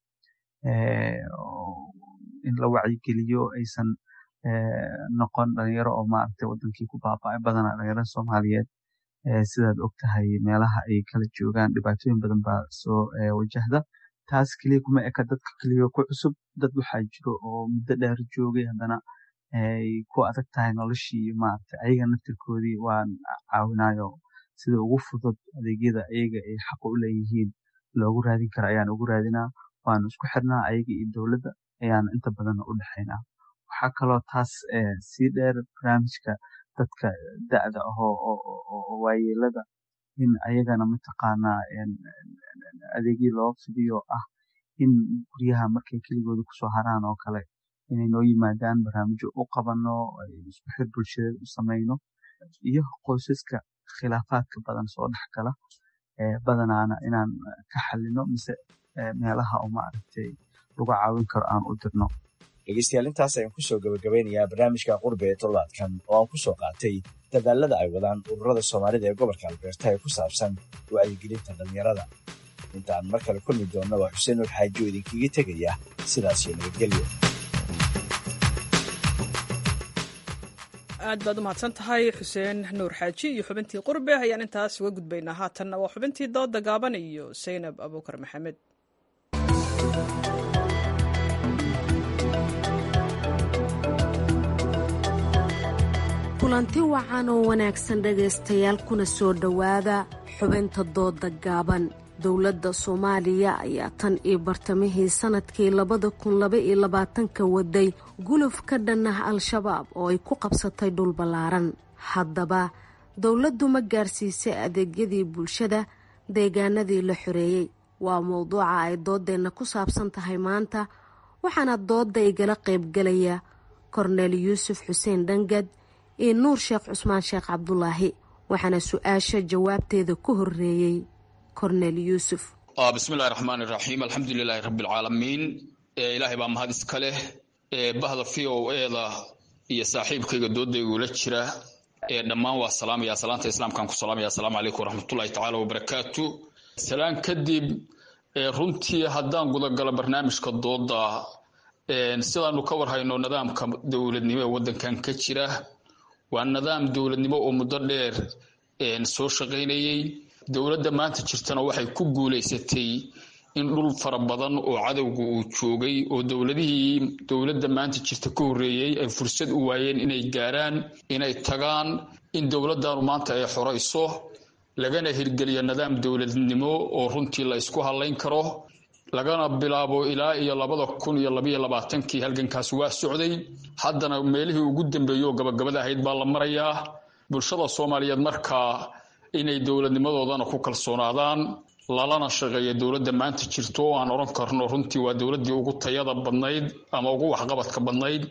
in la wacyigeliyo aysan noqon dhalinyaro oo maaragtay wadankii ku baaba'ay. badanaa dhalinyarada Soomaaliyeed sidaad ogtahay meelaha ay kala joogaan dhibaatooyin badan baa soo wajahda. taas keliya kuma eka dadka keliya ku cusub, dad waxaa jiro oo muddo dheer joogay haddana ay ku adag tahay noloshii maaragtay ayaga naftirkoodii waan caawinayo sida ugu fudud adeegyada ayaga ay xaq u leeyihiin loogu raadin karo ayaan ugu raadinaa. waan isku xirnaa ayaga iyo dowladda ayaan inta badan u dhexaynaa. waxaa kaloo taas sii dheer barnaamijka dadka da'da oo waayeelada in ayagana mataqaanaa adeegyo loo fidiyo ah in guryaha markay keligooda kusoo haraan oo kale inay noo yimaadaan barnaamijyo u qabano isku xir bulshadeed u samayno iyo qoysaska khilaafaadka badan soo dhexgala badanaana inaan ka xalino mise meelaha oo maaragtay lagu caawin karo aan u dirno. dhegeystayaal intaas ayaan kusoo gabagabeynayaa barnaamijka qurbe ee toddobaadkan oo aan ku soo qaatay dadaalada ay wadaan ururada soomaalida ee gobolka albeerta ee ku saabsan wacyigelinta dhallinyarada. intaan mar kale kulmi doonna waa xuseen nuur xaaji oo idinkaga tegaya sidaas iyo nabadgelyo. aad baad u mahadsan tahay xuseen nuur xaaji iyo xubintii qurbe ayaan intaas uga gudbaynaa. haatanna waa xubintii dooda gaaban iyo saynab abuukar maxamed. kulanti wacan oo wanaagsan dhegaystayaal kuna soo dhowaada xubinta dooda gaaban. dowladda soomaaliya ayaa tan iyo bartamihii sanadkii 2022 waday guluf ka dhan ah al-shabaab oo ay ku qabsatay dhul ballaaran. haddaba dowladdu ma gaarsiisay adeegyadii bulshada deegaanadii la xoreeyey? waa mowduuca ay doodeenna ku saabsan tahay maanta, waxaana dooda igala qaybgalaya korneel yuusuf xuseen dhangad iyo nuur sheekh cusmaan sheekh cabdulaahi, waxaana su-aasha jawaabteeda ku horeeyey korneel yuusuf. bismillahi raxmaani raxiim, alxamdulilaahi rabbilcaalamiin. ilaahay baa mahad iska leh. bahda v o eda iyo saaxiibkayga doodaygula jira dhammaan waa salaamaya, salaanta islaamkaan ku salaamaya. asalaamu calaykum waraxmatullaahi tacaala wabarakaatu. salaan kadib, runtii haddaan gudagalo barnaamijka dooda, sidaanu ka warhayno nidaamka dowladnimo ee wadankan ka jira waa nidaam dowladnimo oo muddo dheer soo shaqaynayay. dowladda maanta jirtana waxay ku guulaysatay in dhul fara badan oo cadowga uu joogay oo dowladda maanta jirta ka horreeyey ay fursad u waayeen inay gaaraan, inay tagaan, in dowladdaanu maanta ay xorayso, lagana hirgeliyo nidaam dowladnimo oo runtii la isku halayn karo. lagana bilaabo ilaa iyo 2022 halgankaas waa socday. haddana meelihii ugu dambeeyey oo gabagabada ahayd baa la marayaa. bulshada Soomaaliyeed markaa inay dowladnimadoodana ku kalsoonaadaan, lalana shaqeeyo dowladda maanta jirto oo aan oran karno runtii waa dowladdii ugu tayada badnayd ama ugu waxqabadka badnayd.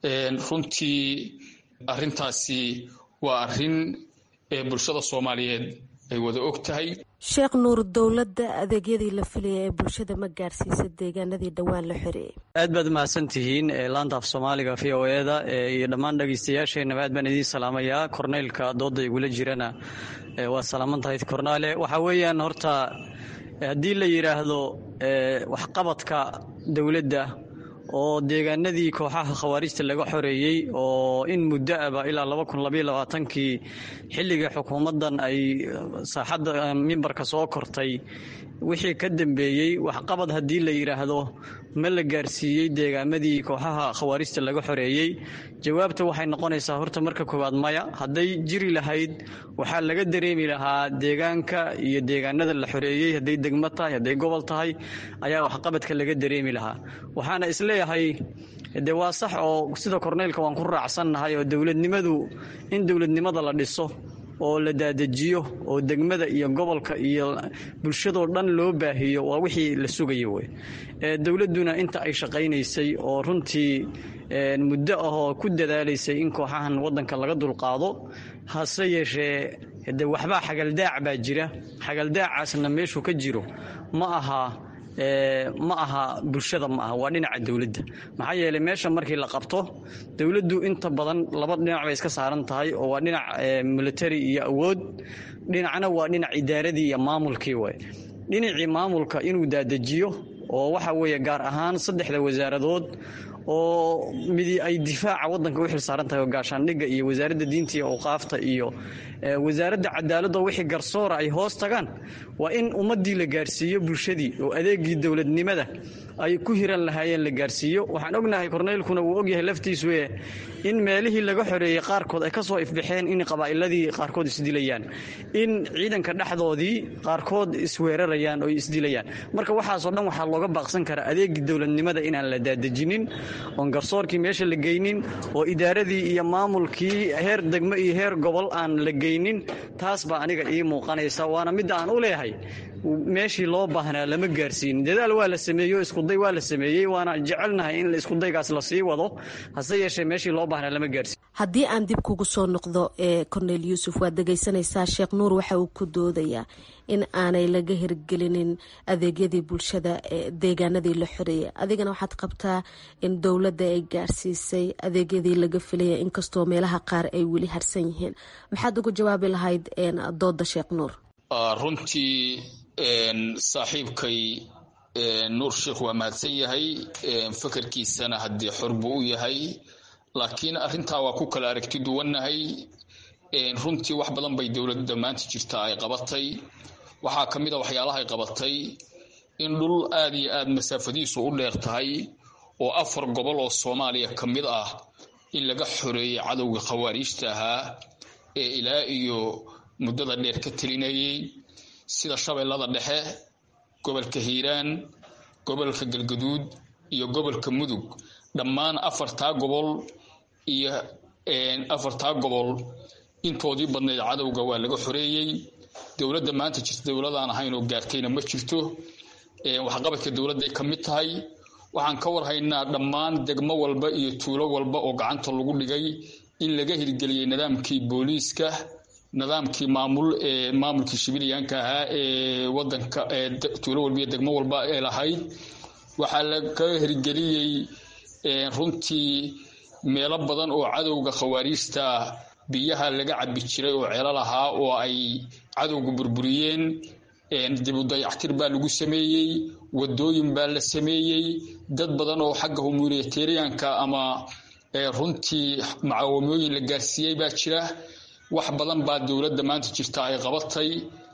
runtii arrintaasi waa arrin bulshada Soomaaliyeed ay wada og tahay. sheekh nuur, dowladda adeegyadii la filayay ee bulshada ma gaarsiisa deegaanadii dhowaan la xoreeyey? aad baad mahadsan tihiin laanta af soomaaliga v o eda iyo dhammaan dhagaystayaasheenaba aad baan idiin salaamayaa. korneylka dooda igula jirana waa salaaman tahay kornaale. waxaa weeyaan horta haddii la yidhaahdo waxqabadka dowladda oo deegaanadii kooxaha khawaarijta laga xoreeyey oo in muddo aba ilaa 2022kii xilliga xukuumaddan ay saaxadda mimbarka soo kortay wixii ka dambeeyey waxqabad haddii la yidhaahdo ma la gaarsiiyey deegaamadii kooxaha khawaarijta laga xoreeyey? jawaabta waxay noqonaysaa horta marka koowaad maya. hadday jiri lahayd waxaa laga dareemi lahaa deegaanka iyo deegaanada la xoreeyey, hadday degmo tahay, hadday gobol tahay, ayaa waxqabadka laga dareemi lahaa. waxaana isleeyahay de waa sax oo sida korneylka waan ku raacsannahay oo dowladnimadu in dowladnimada la dhiso oo la daadajiyo oo degmada iyo gobolka iyo bulshadoo dhan loo baahiyo waa wixii la sugayo wey. dowladduna inta ay shaqaynaysay oo runtii muddo ahoo ku dadaalaysay in kooxahan waddanka laga dulqaado, hase yeeshee de waxbaa xagaldaac baa jira. xagaldaacaasna meeshuu ka jiro ma aha bulshada, ma aha, waa dhinaca dowladda. maxaa yeelay meesha markii la qabto dowladdu inta badan laba dhinac bay iska saaran tahay oo waa dhinac military iyo awood, dhinacna waa dhinac idaaradii iyo maamulkii way. dhinacii maamulka inuu daadajiyo oo waxa weeye gaar ahaan 3 wasaaradood oo midi ay difaaca waddanka u xil saaran tahay oo gaashaandhigga iyo wasaaradda diinta iyo awqaafta iyo wasaaradda cadaaladda wixii garsoora ay hoos tagaan, waa in ummaddii la gaarsiiyo bulshadii oo adeegii dowladnimada ay ku hiran lahaayeen la gaarsiiyo. waxaan ognahay korneylkuna wuu ogyahay laftiisu in meelihii laga xoreeyey qaarkood ay ka soo ifbaxeen in qabaa'iladii qaarkood isdilayaan, in ciidanka dhexdoodii qaarkood isweerarayaan oo isdilayaan. marka waxaasoo dhan waxaa looga baaqsan karaa adeegii dowladnimada inaan la daadejinin, oon garsoorkii meesha la geynin, oo idaaradii iyo maamulkii heer degmo iyo heer gobol aan la geynin. taas baa aniga ii muuqanaysa, waana midda aan u leeyahay meeshii loo baahnaa lama gaarsiinin. dadaal waa la sameeyo, iskuday waa la sameeyey, waana jecelnahay in iskudaygaas la sii wado, hase yeeshee meeshii loo baahna lama gaarsiin. haddii aan dib kugu soo noqdo cornel yuusuf waad dhegaysanaysaa sheekh nuur waxa uu ku doodayaa in aanay laga hirgelinin adeegyadii bulshada deegaanadii la xoreeyay adigana waxaad qabtaa in dowladda ay gaarsiisay adeegyadii laga filaya inkastoo meelaha qaar ay weli harsan yihiin maxaad ugu jawaabi lahayd dooda sheekh nuur? runtii saaxiibkay nuur sheekh waa mahadsan yahay fakarkiisana haddii xor buu u yahay laakiin arrintaa waa ku kala aragti duwannahay. runtii wax badan bay dowladda maanta jirtaa ay qabatay. waxaa ka mid a waxyaalaha ay qabatay in dhul aad iyo aad masaafadiisu u dheer tahay oo 4 gobol oo Soomaaliya ka mid ah in laga xoreeyay cadowga khawaariijta ahaa ee ilaa iyo muddada dheer ka talinayay sida Shabeellada Dhexe, gobolka Hiiraan, gobolka Galgaduud iyo gobolka Mudug. dhammaan 4 gobol iyo 4 gobol intoodii badneed cadowga waa laga xoreeyay. dowladda maanta jirta dowladaan ahayn oo gaartayna ma jirto. waxqabadka dowladda ay ka mid tahay. waxaan ka warhaynaa dhammaan degmo walba iyo tuulo walba oo gacanta lagu dhigay in laga hirgeliyay nidaamkii booliiska, nidaamkii maamulkii shibilyaanka ahaa ee wadanka tuulo walba iyo degmo walba ee lahayd. waxaa laga hirgeliyay runtii meelo badan oo cadowga khawaariijta biyaha laga cabi jiray oo ceelal ahaa oo ay cadowgu burburiyeen. dib u dayactir baa lagu sameeyey, wadooyin baa la sameeyey, dad badan oo xagga humanitarianka ama runtii macaawimooyin la gaarsiiyey baa jira. wax badan baa dowladda maanta jirta ay qabatay.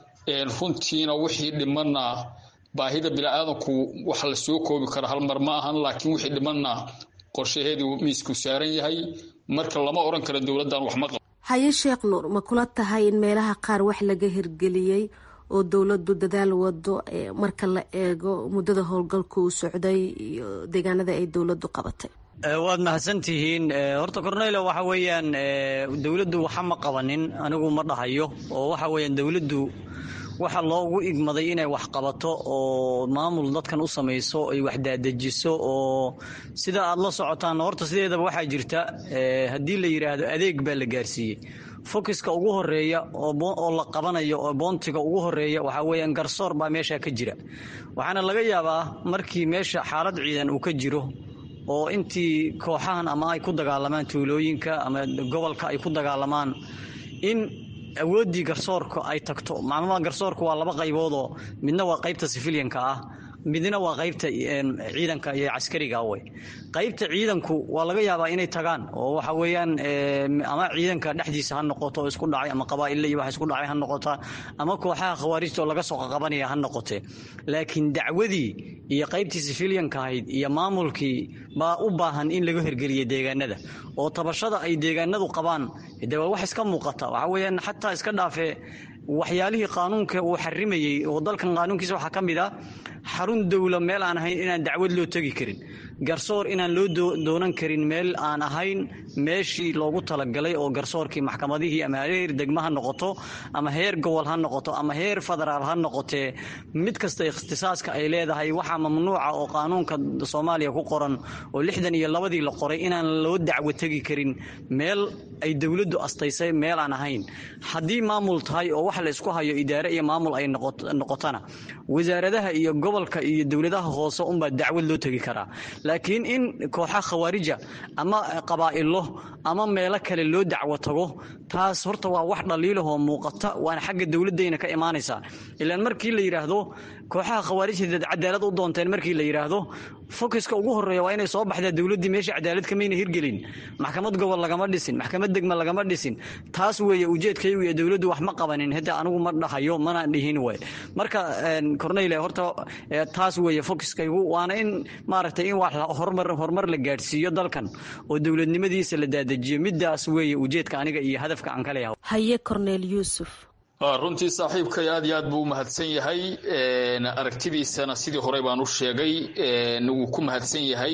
runtiina wixii dhimanna baahida bini'aadanku wax la soo koobi kara hal mar ma ahan, laakiin wixii dhimanna qorshaheedii miisku saaran yahay. marka lama oran karo dowladdan wax ma qabo. haye sheekh nuur ma kula tahay in meelaha qaar wax laga hirgeliyey oo dowladdu dadaal wado marka la eego muddada howlgalku uu socday iyo deegaanada ay dowladdu qabatay? waad mahadsantihiin. horta cornelo waxa weeyaan dowladdu waxa ma qabanin anigu ma dhahayo oo waxa weeyaan dowladdu waxa loogu igmaday inay wax qabato oo maamul dadkan u samayso ay wax daadajiso oo sida aad la socotaan horta sideedaba waxaa jirta haddii la yiraahdo adeeg baa la gaarsiiyey focuska ugu horeeya oo la qabanayo oo boontiga ugu horeeya waxa weeyaan garsoor baa meesha ka jira. waxaana laga yaabaa markii meesha xaalad ciidan uu ka jiro oo intii kooxahan ama ay ku dagaalamaan tuulooyinka ama gobolka ay ku dagaalamaan in awoodii garsoorka ay tagto. macluumaad garsoorka waa 2 qaybood oo midna waa qaybta civilianka ah midna waa qaybta ciidanka iyo askariga way. qaybta ciidanku waa laga yaabaa inay tagaan oo waxa weeyaan ama ciidanka dhexdiisa ha noqoto isku dhacay ama qabaa'il iyo wax isku dhacay ha noqoto ama kooxaha khawaariijta laga soo qabanaya ha noqoto. laakiin dacwadii iyo qaybtii civilianka ahayd iyo maamulkii baa u baahan in laga hirgeliyo deegaanada oo tabashada ay deegaanadu qabaan daba wax iska muuqata. waxa weeyaan xataa iska dhaafee waxyaalihii qaanuunka uu xarimayay oo dalkan qaanuunkiisa waxa ka mid ah xarun dawla meel aan ahayn inaan dacwad loo tagi karin, garsoor inaan loo doonan karin meel aan ahayn meeshii loogu talagalay oo garsoorkii maxkamadihii ama heer degmo ha noqoto ama heer gobol ha noqoto ama heer federaal ha noqotee mid kasta ikhtisaaska ay leedahay waxaa mamnuuca oo qaanuunka Soomaaliya ku qoran oo 62 la qoray inaan loo dacwo tagi karin meel ay dawladdu astaysay meel aan ahayn. haddii maamul tahay oo wax la isku hayo idaare iyo maamul ay noqotana wasaaradaha iyo gobolka iyo dawladaha hoose unbaa dacwad loo tagi karaa. laakiin in kooxaha khawaarija ama qabaa'ilo ama meelo kale loo dacwo tago taas horta waa wax dhaliilahoo muuqata waana xagga dawladdeena ka imaanaysaa. ilaan markii la yiraahdo kooxaha khawaarijta cadaalad u doonteen markii la yiraahdo focuska ugu horeeya waa inay soo baxdaa dawladdii meesha cadaalad kamayna hirgelin, maxkamad gobol lagama dhisin, maxkamad degmo lagama dhisin. taas weeye ujeedkaygu iyo dawladdu wax ma qabanin hadda anigu ma dhahayo mana dhihin way. marka cornele horta taas weeye focuskaygu waana in maaragtay in wax horumar la gaarsiiyo dalkan oo dawladnimadiisa la daadajiyo. midaas weeye ujeedka aniga iyo hadafka aan ka leeyahay. haye cornel yuusuf runtii saaxiibkay aad iyo aad buu u mahadsan yahay. aragtidiisana sidii hore baan u sheegay wuu ku mahadsan yahay.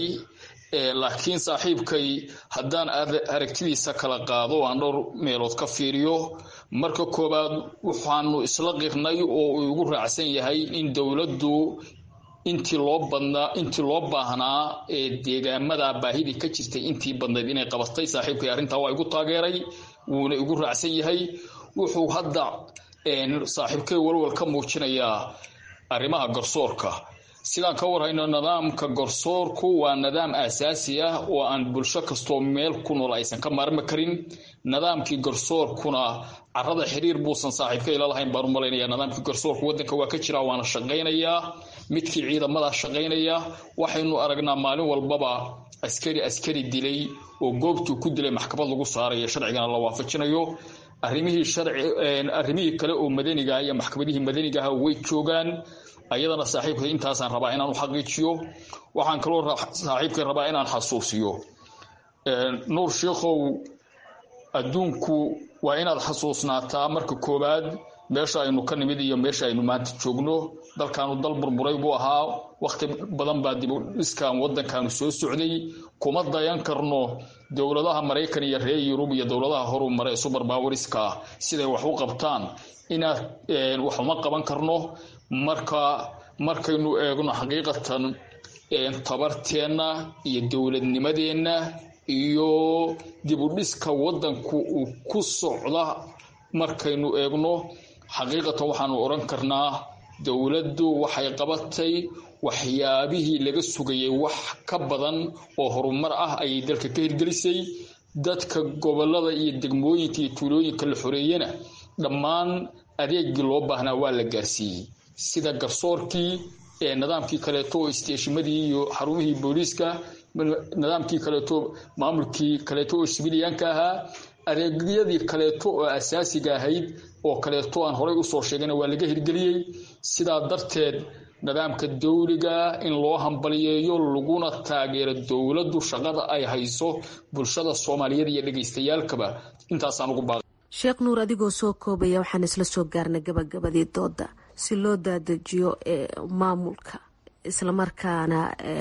laakiin saaxiibkay haddaan aragtidiisa kala qaado aan dhowr meelood ka fiiriyo, marka koobaad waxaanu isla qirnay oo uu ugu raacsan yahay in dowladdu intii loo baahnaa ee deegaamada baahidii ka jirtay intii badnayd inay qabatay saaxiibkay arrintaa waa igu taageeray wuuna igu raacsan yahay wuxuu hadda saaxiibkay walwal ka muujinayaa arrimaha garsoorka sidaan ka warhayno nidaamka garsoorku waa nidaam aasaasi ah oo aan bulsho kastoo meel ku nool aysan ka maarmi karin nidaamkii garsoorkuna carrada xiriir buusan saaxiibkay la lahayn baan u malaynayaa nidaamkii garsoorku waddanka waa ka jira waana shaqaynayaa midkii ciidamada shaqaynaya waxaynu aragnaa maalin walbaba askari dilay oo goobtuu ku dilay maxkamad lagu saarayo sharcigana la waafajinayo arrimihii kale oo madaniga iyo maxkamadihii madaniga ah way joogaan ayadana saaxiibkay intaasaan rabaa inaan u xaqiijiyo waxaan kaloo saaxiibkay rabaa inaan xasuusiyo nuur sheekhow adduunku waa inaad xasuusnaataa marka koowaad meesha aynu ka nimid iyo meesha aynu maanta joogno dalkaanu dal burburay buu ahaa waqti badan baa dib u dhiskan waddankaanu soo socday kuma dayan karno dowladaha Mareykan iyo reer Yurub iyo dowladaha horumaray superpoweriska siday wax u qabtaan inaad wax uma qaban karno markaynu eegno xaqiiqatan tabarteena iyo dowladnimadeena iyo dib u dhiska waddanku uu ku socda markaynu eegno xaqiiqatan waxaanu oran karnaa dowladdu waxay qabatay waxyaabihii laga sugayay wax ka badan oo horumar ah ay dalka ka hirgelisay dadka gobolada iyo degmooyinka iyo tuulooyinka la xoreeyana dhammaan adeegii loo baahnaa waa la gaarsiiyey sida garsoorkii nidaamkii kaleeto oo isteeshimadii iyo xarumihii booliiska nidaamkii kaleeto maamulkii kaleeto oo sibiliyaanka ahaa adeegyadii kaleeto oo asaasiga ahayd oo kaleeto aan horey u soo sheegayna waa laga hirgeliyey sidaa darteed nidaamka dawliga in loo hambaliyeeyo laguna taageero dowladdu shaqada ay hayso bulshada Soomaaliyeed iyo dhageystayaalkaba intaasaan ugu baaqay Sheekh Nuur adigoo soo koobaya waxaan isla soo gaarnay gabagabadii dooda si loo daadajiyo maamulka isla markaana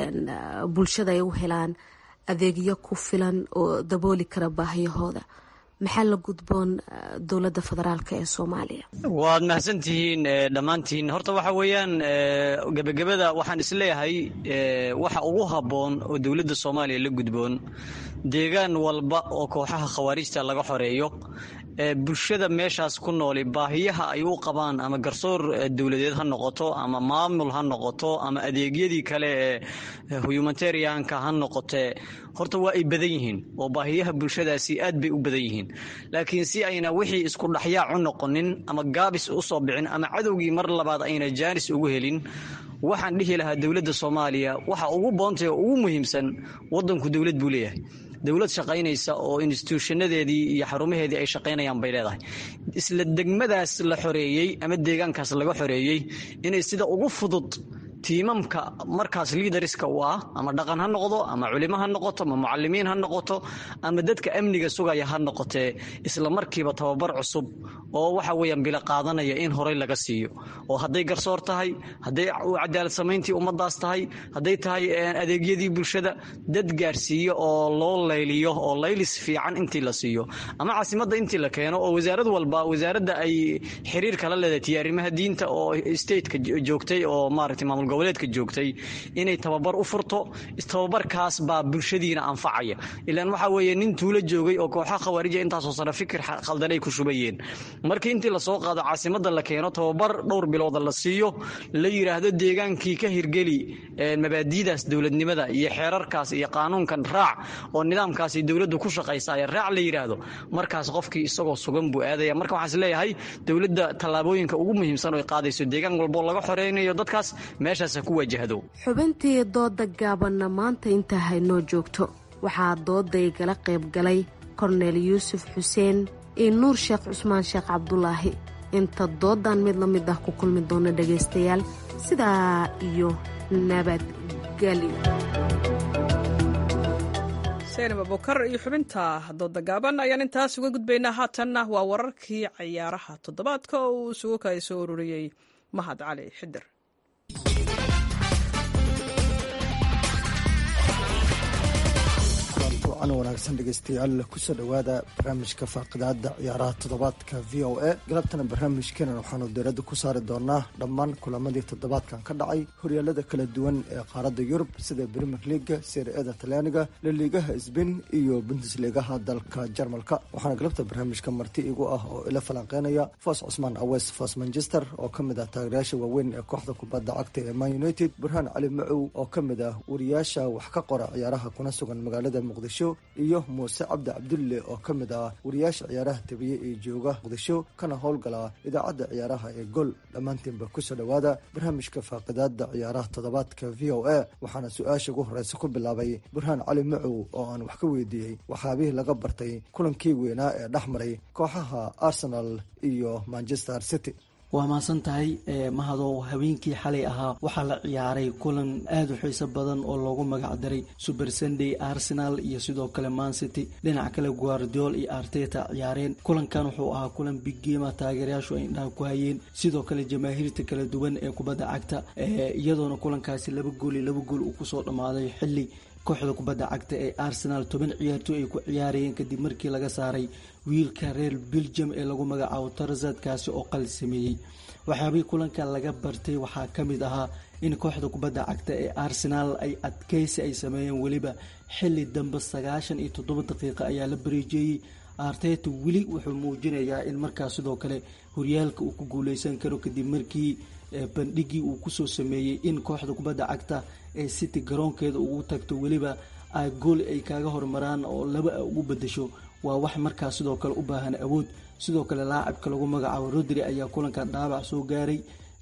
bulshada ay u helaan adeegyo ku filan oo dabooli kara baahiyahooda maxaa la gudboon dowladda federaalka ee Soomaaliya waad mahadsantihiin dhammaantiin horta waxa weeyaan gabagabada waxaan isleeyahay waxa ugu haboon oo dowladda Soomaaliya la gudboon deegaan walba oo kooxaha khawaarijta laga xoreeyo bulshada meeshaas ku nool baahiyaha ay u qabaan ama garsoor dawladeed ha noqoto ama maamul ha noqoto ama adeegyadii kale ee humanitarianka ha noqotee horta waa ay badan yihiin oo baahiyaha bulshadaasi aad bay u badan yihiin laakiin si ayna wixii isku dhaxyaac u noqonin ama gaabis u soo bixin ama cadowgii mar labaad ayna jaanis ugu helin waxaan dhihi lahaa dowladda Soomaaliya waxa ugu boontay oo ugu muhiimsan waddanku dowlad buu leeyahay dowlad shaqaynaysa oo institutionadeedii iyo xarumaheedii ay shaqaynayaan bay leedahay isla degmadaas la xoreeyay ama deegaankaas laga xoreeyay inay sida ugu fudud tiimamka markaas leaderska waa ama dhaqan ha noqdo ama culimo ha noqoto ama mucallimiin ha noqoto ama dadka amniga sugaya ha noqotee isla markiiba tababar cusub oo waxa weeyaan bila qaadanaya in horey laga siiyo oo haday garsoor tahay haday cadaalad samayntii ummadaas tahay haday tahay adeegyadii bulshada dad gaarsiiyo oo loo layliyo oo laylis fiican intii la siiyo ama caasimada intii la keeno oo wasaarad walba wasaaradda ay xiriir kala leedahay arrimaha diinta oo state-ka joogtay oo maaragtay maamul goboleedka joogtay inay tababar u furto tababarkaas baa bulshadiina anfacaya ilaan waxa weeye nin tuulo joogay oo kooxaha khawaarij intaas oo sana fikir khaldan ay ku shubayeen markii intii la soo qaado caasimada la keeno tababar dhowr bilood la siiyo la yiraahdo deegaankii ka hirgeli mabaadiidaas dawladnimada iyo xeerarkaas iyo qaanuunkan raac oo nidaamkaas dawladdu ku shaqaysaa raac la yiraahdo markaas qofkii isagoo sugan buu aadaya marka waxaan isleeyahay dawladda talaabooyinka ugu muhiimsan oo ay qaadayso deegaan walba laga xoreynayo dadkaas meesha xubintii dooda gaabanna maanta intaa haynoo joogto waxaa dooday gala qayb galay korneel yuusuf xuseen iyo nuur sheekh cusmaan sheekh cabdulaahi inta doodan mid la mid ah ku kulmi doona dhagaystayaal sidaa iyo nabadgelyo seenab abukar iyo xubinta dooda gaaban ayaan intaas uga gudbaynaa haatanna waa wararkii cayaaraha toddobaadka oo uu isugu kala soo ururiyey mahad cali xidir wacan wanaagsan dhegeystayaal kusoo dhowaada barnaamijka faaqidaada ciyaaraha toddobaadka v o a galabtana barnaamijkeena waxaanu diiradda ku saari doonaa dhammaan kulamadii toddobaadkan ka dhacay horyaalada kala duwan ee qaaradda yurub sida premier leaga serie-ada talyaaniga laliigaha sbain iyo bundesligaha dalka jarmalka waxaana galabta barnaamijka marti igu ah oo ila falanqeynaya foos cusmaan aweys foos manchester oo ka mid ah taageerayaasha waaweyn ee kooxda kubadda cagta ee man united burhaan cali macow oo ka mid ah wariyaasha wax ka qora ciyaaraha kuna sugan magaalada muqdisho iyo muuse cabdi cabdulle oo ka mid ah wariyaasha ciyaaraha tabiye ee jooga muqdisho kana howlgala idaacadda ciyaaraha ee gol dhammaantiinba kusoo dhowaada barnaamijka faaqidaada ciyaaraha toddobaadka v o a waxaana su-aasha ugu horeysa ku bilaabay burhaan cali macow oo aan wax ka weydiiyey waxyaabihii laga bartay kulankii weynaa ee dhex maray kooxaha arsenal iyo manchester city. waa mahadsan tahay mahadow habeenkii xalay ahaa waxaa la ciyaaray kulan aad u xiiso badan oo loogu magac daray super sunday arsenal iyo sidoo kale man city dhinaca kale guardiol iyo arteta ciyaareen kulankan wuxuu ahaa kulan big game taageerayaashu ay indhaha ku hayeen sidoo kale jamaahiirta kala duwan ee kubadda cagta iyadoona kulankaasi 2 gool uu kusoo dhammaaday xilli kooxda kubadda cagta ee Arsenal 10 ciyaartoy ay ku ciyaarayeen kadib markii laga saaray wiilka reer Belgium ee lagu magacaabo Tarzad kaasi oo qal sameeyay waxyaabihii kulanka laga bartay waxaa ka mid ahaa in kooxda kubadda cagta ee Arsenal ay adkaysi ay sameeyeen waliba xilli dambe 97 daqiiqo ayaa la bareejiyay Arteta wili wuxuu muujinayaa in markaas sidoo kale horyaalka uu ku guuleysan karo kadib markii bandhigii uu kusoo sameeyey in kooxda kubadda cagta ee City garoonkeeda ugu tagto waliba ay gool ay kaaga hormaraan oo 2 ugu bedesho waa wax markaas sidoo kale u baahan awood sidoo kale laacibka lagu magacaabo Rodri ayaa kulankan dhaawac soo gaaray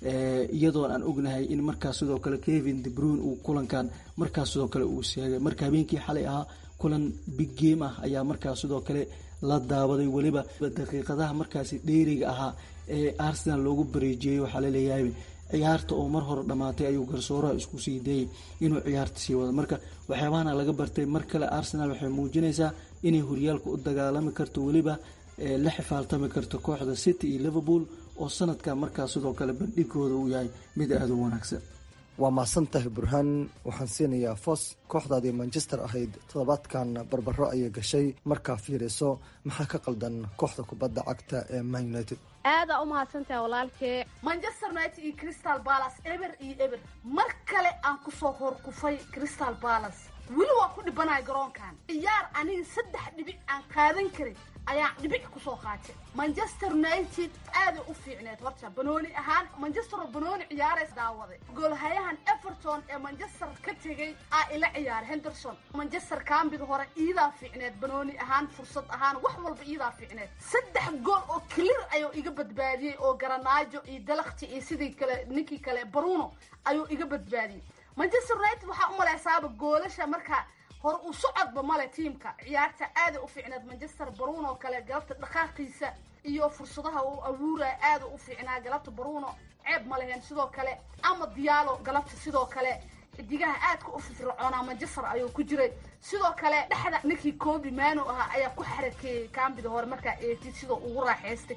iyadoo aan ognahay in markaas sidoo kale Kevin De Bruyne uu kulankan markaas sidoo kale uu sheegay marka habeenkii xalay ahaa kulan big game ah ayaa markaas sidoo kale la daawaday waliba daqiiqadaha markaasi dheeriga ahaa ee Arsenal loogu bareejiyay waxa la leeyahay ciyaarta oo mar hore dhamaatay ayuu garsooraha isku sii dayay inuu ciyaarta sii wado marka waxyaabahana laga bartay mar kale Arsenal waxay muujinaysaa inay horyaalka u dagaalami karto waliba la xifaaltami karto kooxda City iyo Liverpool oo sanadka markaas sidoo kale bandhigooda uu yahay mid aad u wanaagsan. waa mahadsantahay burhaan waxaan siinayaa foos kooxdaadii Manchester ahayd toddobaadkan barbaro ayay gashay markaa fiiriso maxaa ka qaldan kooxda kubadda cagta ee Man United. aada u mahadsantahay walaalkee Manchester United iyo Crystal Palace eber mar kale aan ku soo horkufay Crystal Palace wili waa ku dhibanay garoonkan ciyaar aniga 3 dhibic aan qaadan karin ayaa dhibic ku soo qaatay Manchester United aad u fiicneed horta banooni ahaan Manchester banooni ciyaareys daawaday goolhayahan Everton ee Manchester ka tagay ila ciyaar Henderson Manchester kaambid hore iida fiicneed banooni ahaan fursad ahaan wax walba iida fiicneed 3 gool oo clear ayuu iga badbaadiyay oo Garanajo iyo Dalaqti iyo sidii kale ninkii kale Bruno ayuu iga badbaadiyay Manchester United waxa u maleysaaba goolasha marka hor u socodba male tiimka ciyaarta aad u fiicneed Manchester Bruno kale galabta dhaqaaqiisa iyo fursadaha uu abuuray aad u fiicnaa galabta Bruno ceeb ma lahayn sidoo kale ama Diallo galabta sidoo kale xidigaha aad ku fircoona Manchester ayuu ku jiray sidoo kale dhaxda ninkii Kobe Mano ayaa ku xarakeeyay kaambida hore marka ay sidoo ugu raaxaystay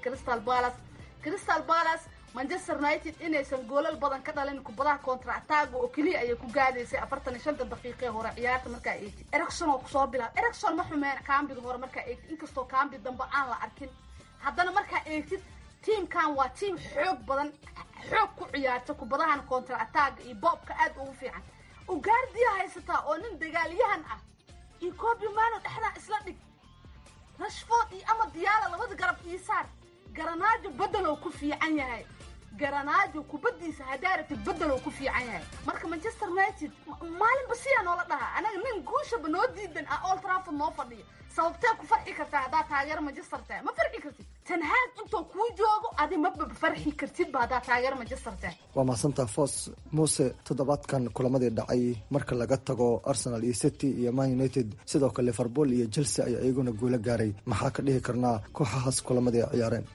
Crystal Palace Manchester United inaysan goolal badan ka dhalin kubadaha contra attack oo kaliya ay ku gaadaysay 45 daqiiqo hore ciyaarta marka ay Erikson oo soo bilaab Erikson ma xumeen kaambida hore marka ay inkastoo kaambi dambe aan la arkin haddana marka ay teamkan waa team xoog badan xoog ku ciyaarta kubadahan contra attack iyo bobka aad ugu fiican oo gaardiya haysata oo nin dagaalyahan ah iyo Kobe Mano dhaxda isla dhig Rashford iyo ama Diallo labada garab isaar Garanajo badalo ku fiican yahay Garanajo kubadiisa hadaarta badalo ku fiican yahay marka Manchester United maalin basiyan oo la dhaha anaga nin guusha banoo diidan Old Trafford noo fadhiyo sababtee ku farxi kartaa hadaa taageer Manchester tahay ma farxi kartid tan haad intuu ku joogo adi ma farxi kartid hadaa taageer Manchester tahay. waa mahadsantahay foos muuse toddobaadkan kulamadii dhacay marka laga tago Arsenal iyo City iyo Man United sidoo kale Liverpool iyo Chelsea ayaa iyaguna guulo gaaray maxaa ka dhihi karnaa kooxahaas kulamadii ciyaareen.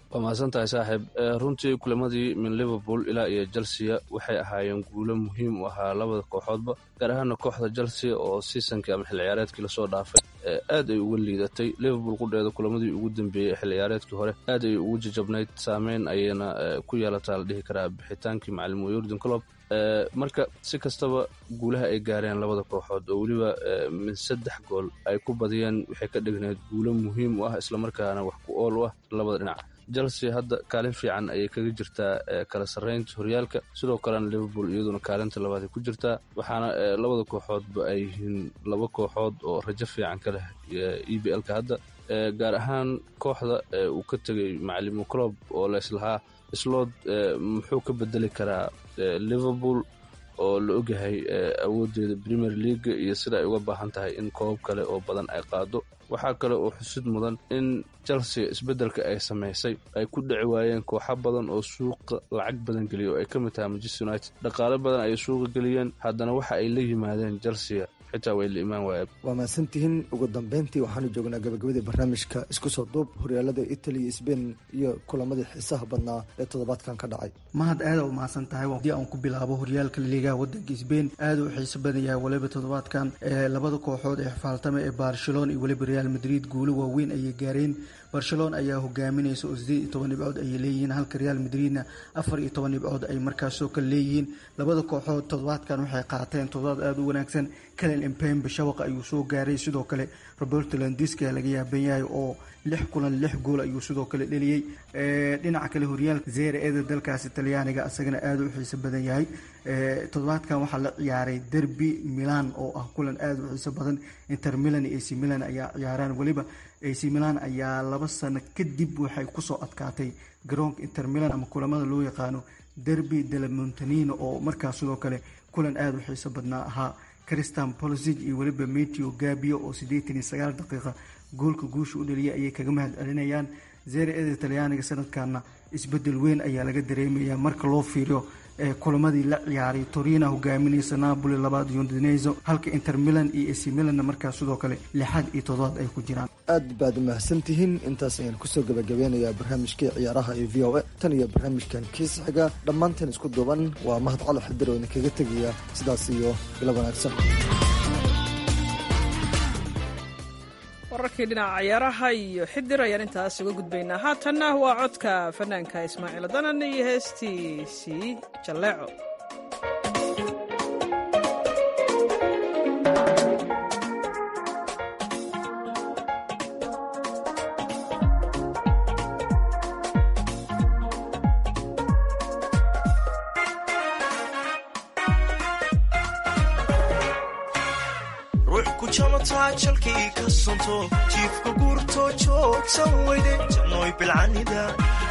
waa mahadsan tahay saaxiib. Runtii kulamadii min Liverpool ilaa iyo Chelsea waxay ahaayeen guulo muhiim u ahaa labada kooxoodba, gaar ahaana kooxda Chelsea oo seasonkii ama xilli ciyaareedkii lasoo dhaafay aad ay uga liidatay. Liverpool qudheeda kulamadii ugu dambeeyey xilli ciyaareedkii hore aad ay ugu jajabnayd, saameyn ayayna ku yeelataa la dhihi karaa bixitaankii macalin Jurgen Klopp. Marka si kastaba guulaha ay gaareen labada kooxood oo weliba min 3 gool ay ku badiyeen waxay ka dhignayd guulo muhiim u ah islamarkaana wax ku ool u ah labada dhinac. Chelsea hadda kaalin fiican ayay kaga jirtaa kala sarreynta horyaalka, sidoo kalena Liverpool iyaduna kaalinta labaad ay ku jirtaa, waxaana labada kooxoodba ay yihiin laba kooxood oo rajo fiican ka leh EPL-ka hadda, gaar ahaan kooxda uu ka tegay macalin Klopp oo la islahaa Slot muxuu ka bedeli karaa Liverpool oo la ogyahay awoodeeda Premier League iyo sida ay uga baahan tahay in koobab kale oo badan ay qaado. Waxaa kale oo xusid mudan in Chelsea isbeddelka ay samaysay ay ku dhici waayeen kooxo badan oo suuqa lacag badan geliya oo ay ka mid tahay Manchester United. Dhaqaale badan ay suuqa geliyeen, haddana waxa ay la yimaadeen Chelsea xitaa way la imaan waayeen. waa mahadsantihiin. ugu dambeyntii waxaanu joognaa gabagabadii barnaamijka isku soo duub horyaalada Italy iyo Spain iyo kulamadii xiisaha badnaa ee toddobaadkan ka dhacay. mahad aad u mahadsan tahay. haddii aan ku bilaabo horyaalka liigaha waddanka Spain aad u xiiso badan yahay waliba toddobaadkan labada kooxood ee xifaaltama ee Barcelona iyo waliba Real Madrid guulo waaweyn ayay gaareen. Barcelona ayaa hogaaminaysa oo 18 dhibcood ayay leeyihiin, halka Real Madridna 14 dhibcood ay markaas soo kala leeyihiin. labada kooxood toddobaadkan waxay qaateen toddobaad aad u wanaagsan. Kylian Mbappe shabaqa ayuu soo gaaray, sidoo kale Roberto Lewandowski laga yaaban yahay oo 6 kulan 6 gool ayuu sidoo kale dhaliyay. dhinaca kale horyaalka Serie A dalkaasi Talyaaniga asagana aad u xiiso badan yahay. toddobaadkan waxaa la ciyaaray derby Milan oo ah kulan aad u xiiso badan. Inter Milan iyo AC Milan ayaa ciyaaraan, waliba AC Milan ayaa 2 sano kadib waxay ku soo adkaatay garoonka Inter Milan ama kulamada loo yaqaano Derby della Montagna oo markaas sidoo kale kulan aad u xiiso badnaa ahaa. Christian Pulisic iyo waliba Matteo Gabbio oo 89 daqiiqo goolka guusha u dhaliyay ayay kaga mahad celinayaan. Serie A Talyaaniga sanadkaana isbedel weyn ayaa laga dareemayaa marka loo fiiriyo kulamadii la ciyaaray. Torino hogaaminaysa Napoli 2 iyo Udinese, halka Inter Milan iyo AC Milan markaas sidoo kale 6 iyo 7 ay ku jiraan. aad baad mahadsantihiin. intaas ayaan kusoo gabagabeynayaa barnaamijkii ciyaaraha ee VOA tan iyo barnaamijkan kiisa xiga. dhammaanteen isku duuban waa mahad cali xadir oo idinkaga tegaya sidaas iyo bilo wanaagsan. wararkii dhinaca ciyaaraha iyo xidir ayaan intaas uga gudbaynaa. haatanna waa codka fanaanka Ismaaciil Danan iyo heestiisii Jalleeco. jalkii ka sonto jiifka guurto joogsan weyde jannoy bilcanida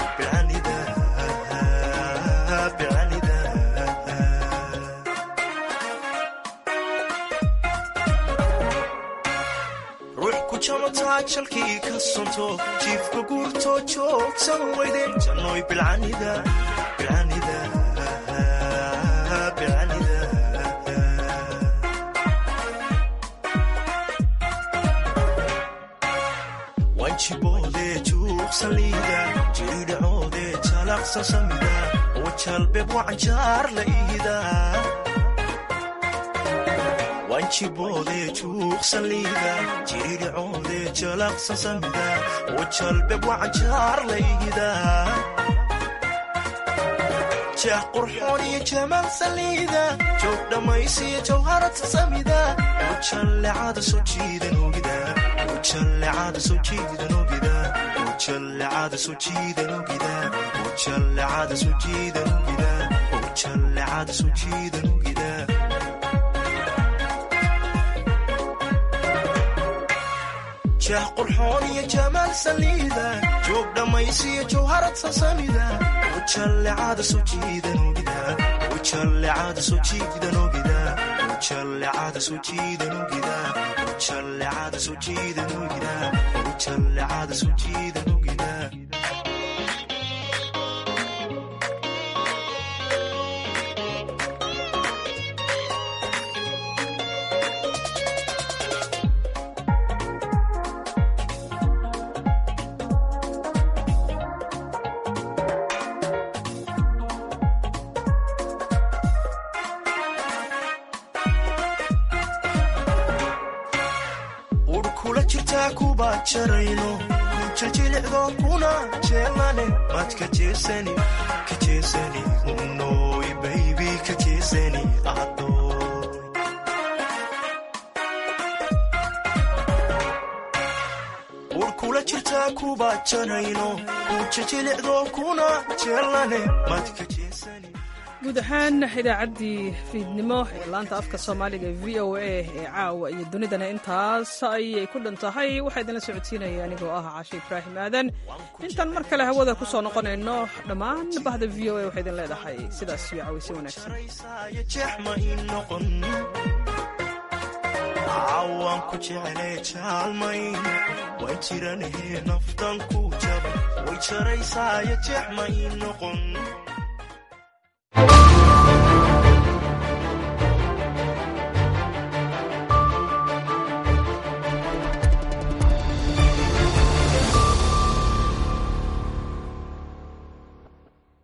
ruux ku jamataa jalkii ka sonto jiifka guurto joogsan weyde jannoy bilcanida jiboode juuqsaliida jiridhacoode jalaqsan samida wajalbeb wacanjaar la iida wanjiboode juuqsaliida jiridhacoode jalaqsan samida wajalbeb wacanjaar la iida jeex qurxoon iyo jamaal saliida joog dhammaysiyo jawharata samida wajallecada soo jiidan ogida وجلعاد سوجيدا نوبدا وجلعاد سوجيدا نوبدا وجلعاد سوجيدا نوبدا وجلعاد سوجيدا نوبدا جاه قرحون يا جمال سليدا جوب دميسي جوهرة سسميدا وجلعاد سوجيدا نوبدا وجلعاد سوجيدا نوبدا وجلعاد سوجيدا نوبدا وجلعاد سوجيدا نوبدا وجلعاد سوجيدا نوبدا kuba jarayno kujajilicdo kuna jeelane maad ka jeesani unoy baybi ka jeesani kula jirtaa kuba janayno kujajilicdo kuna jeelane maad ka jeesani guud ahaan idaacaddii fiidnimo ee laanta afka soomaaliga ee v o a ee caawa iyo dunidana intaas ayay ku dhan tahay waxaa idinla socodsiinaya anigoo ah cashe ibraahim aadan intaan mar kale hawada ku soo noqonayno dhammaan bahda v o a waxay idin leedahay sidaas iyo cawaysi wanaagsan ku jeclee jaalmayn way jiranahe naftan ku jaba way jaraysaayo jeex ma ii noqon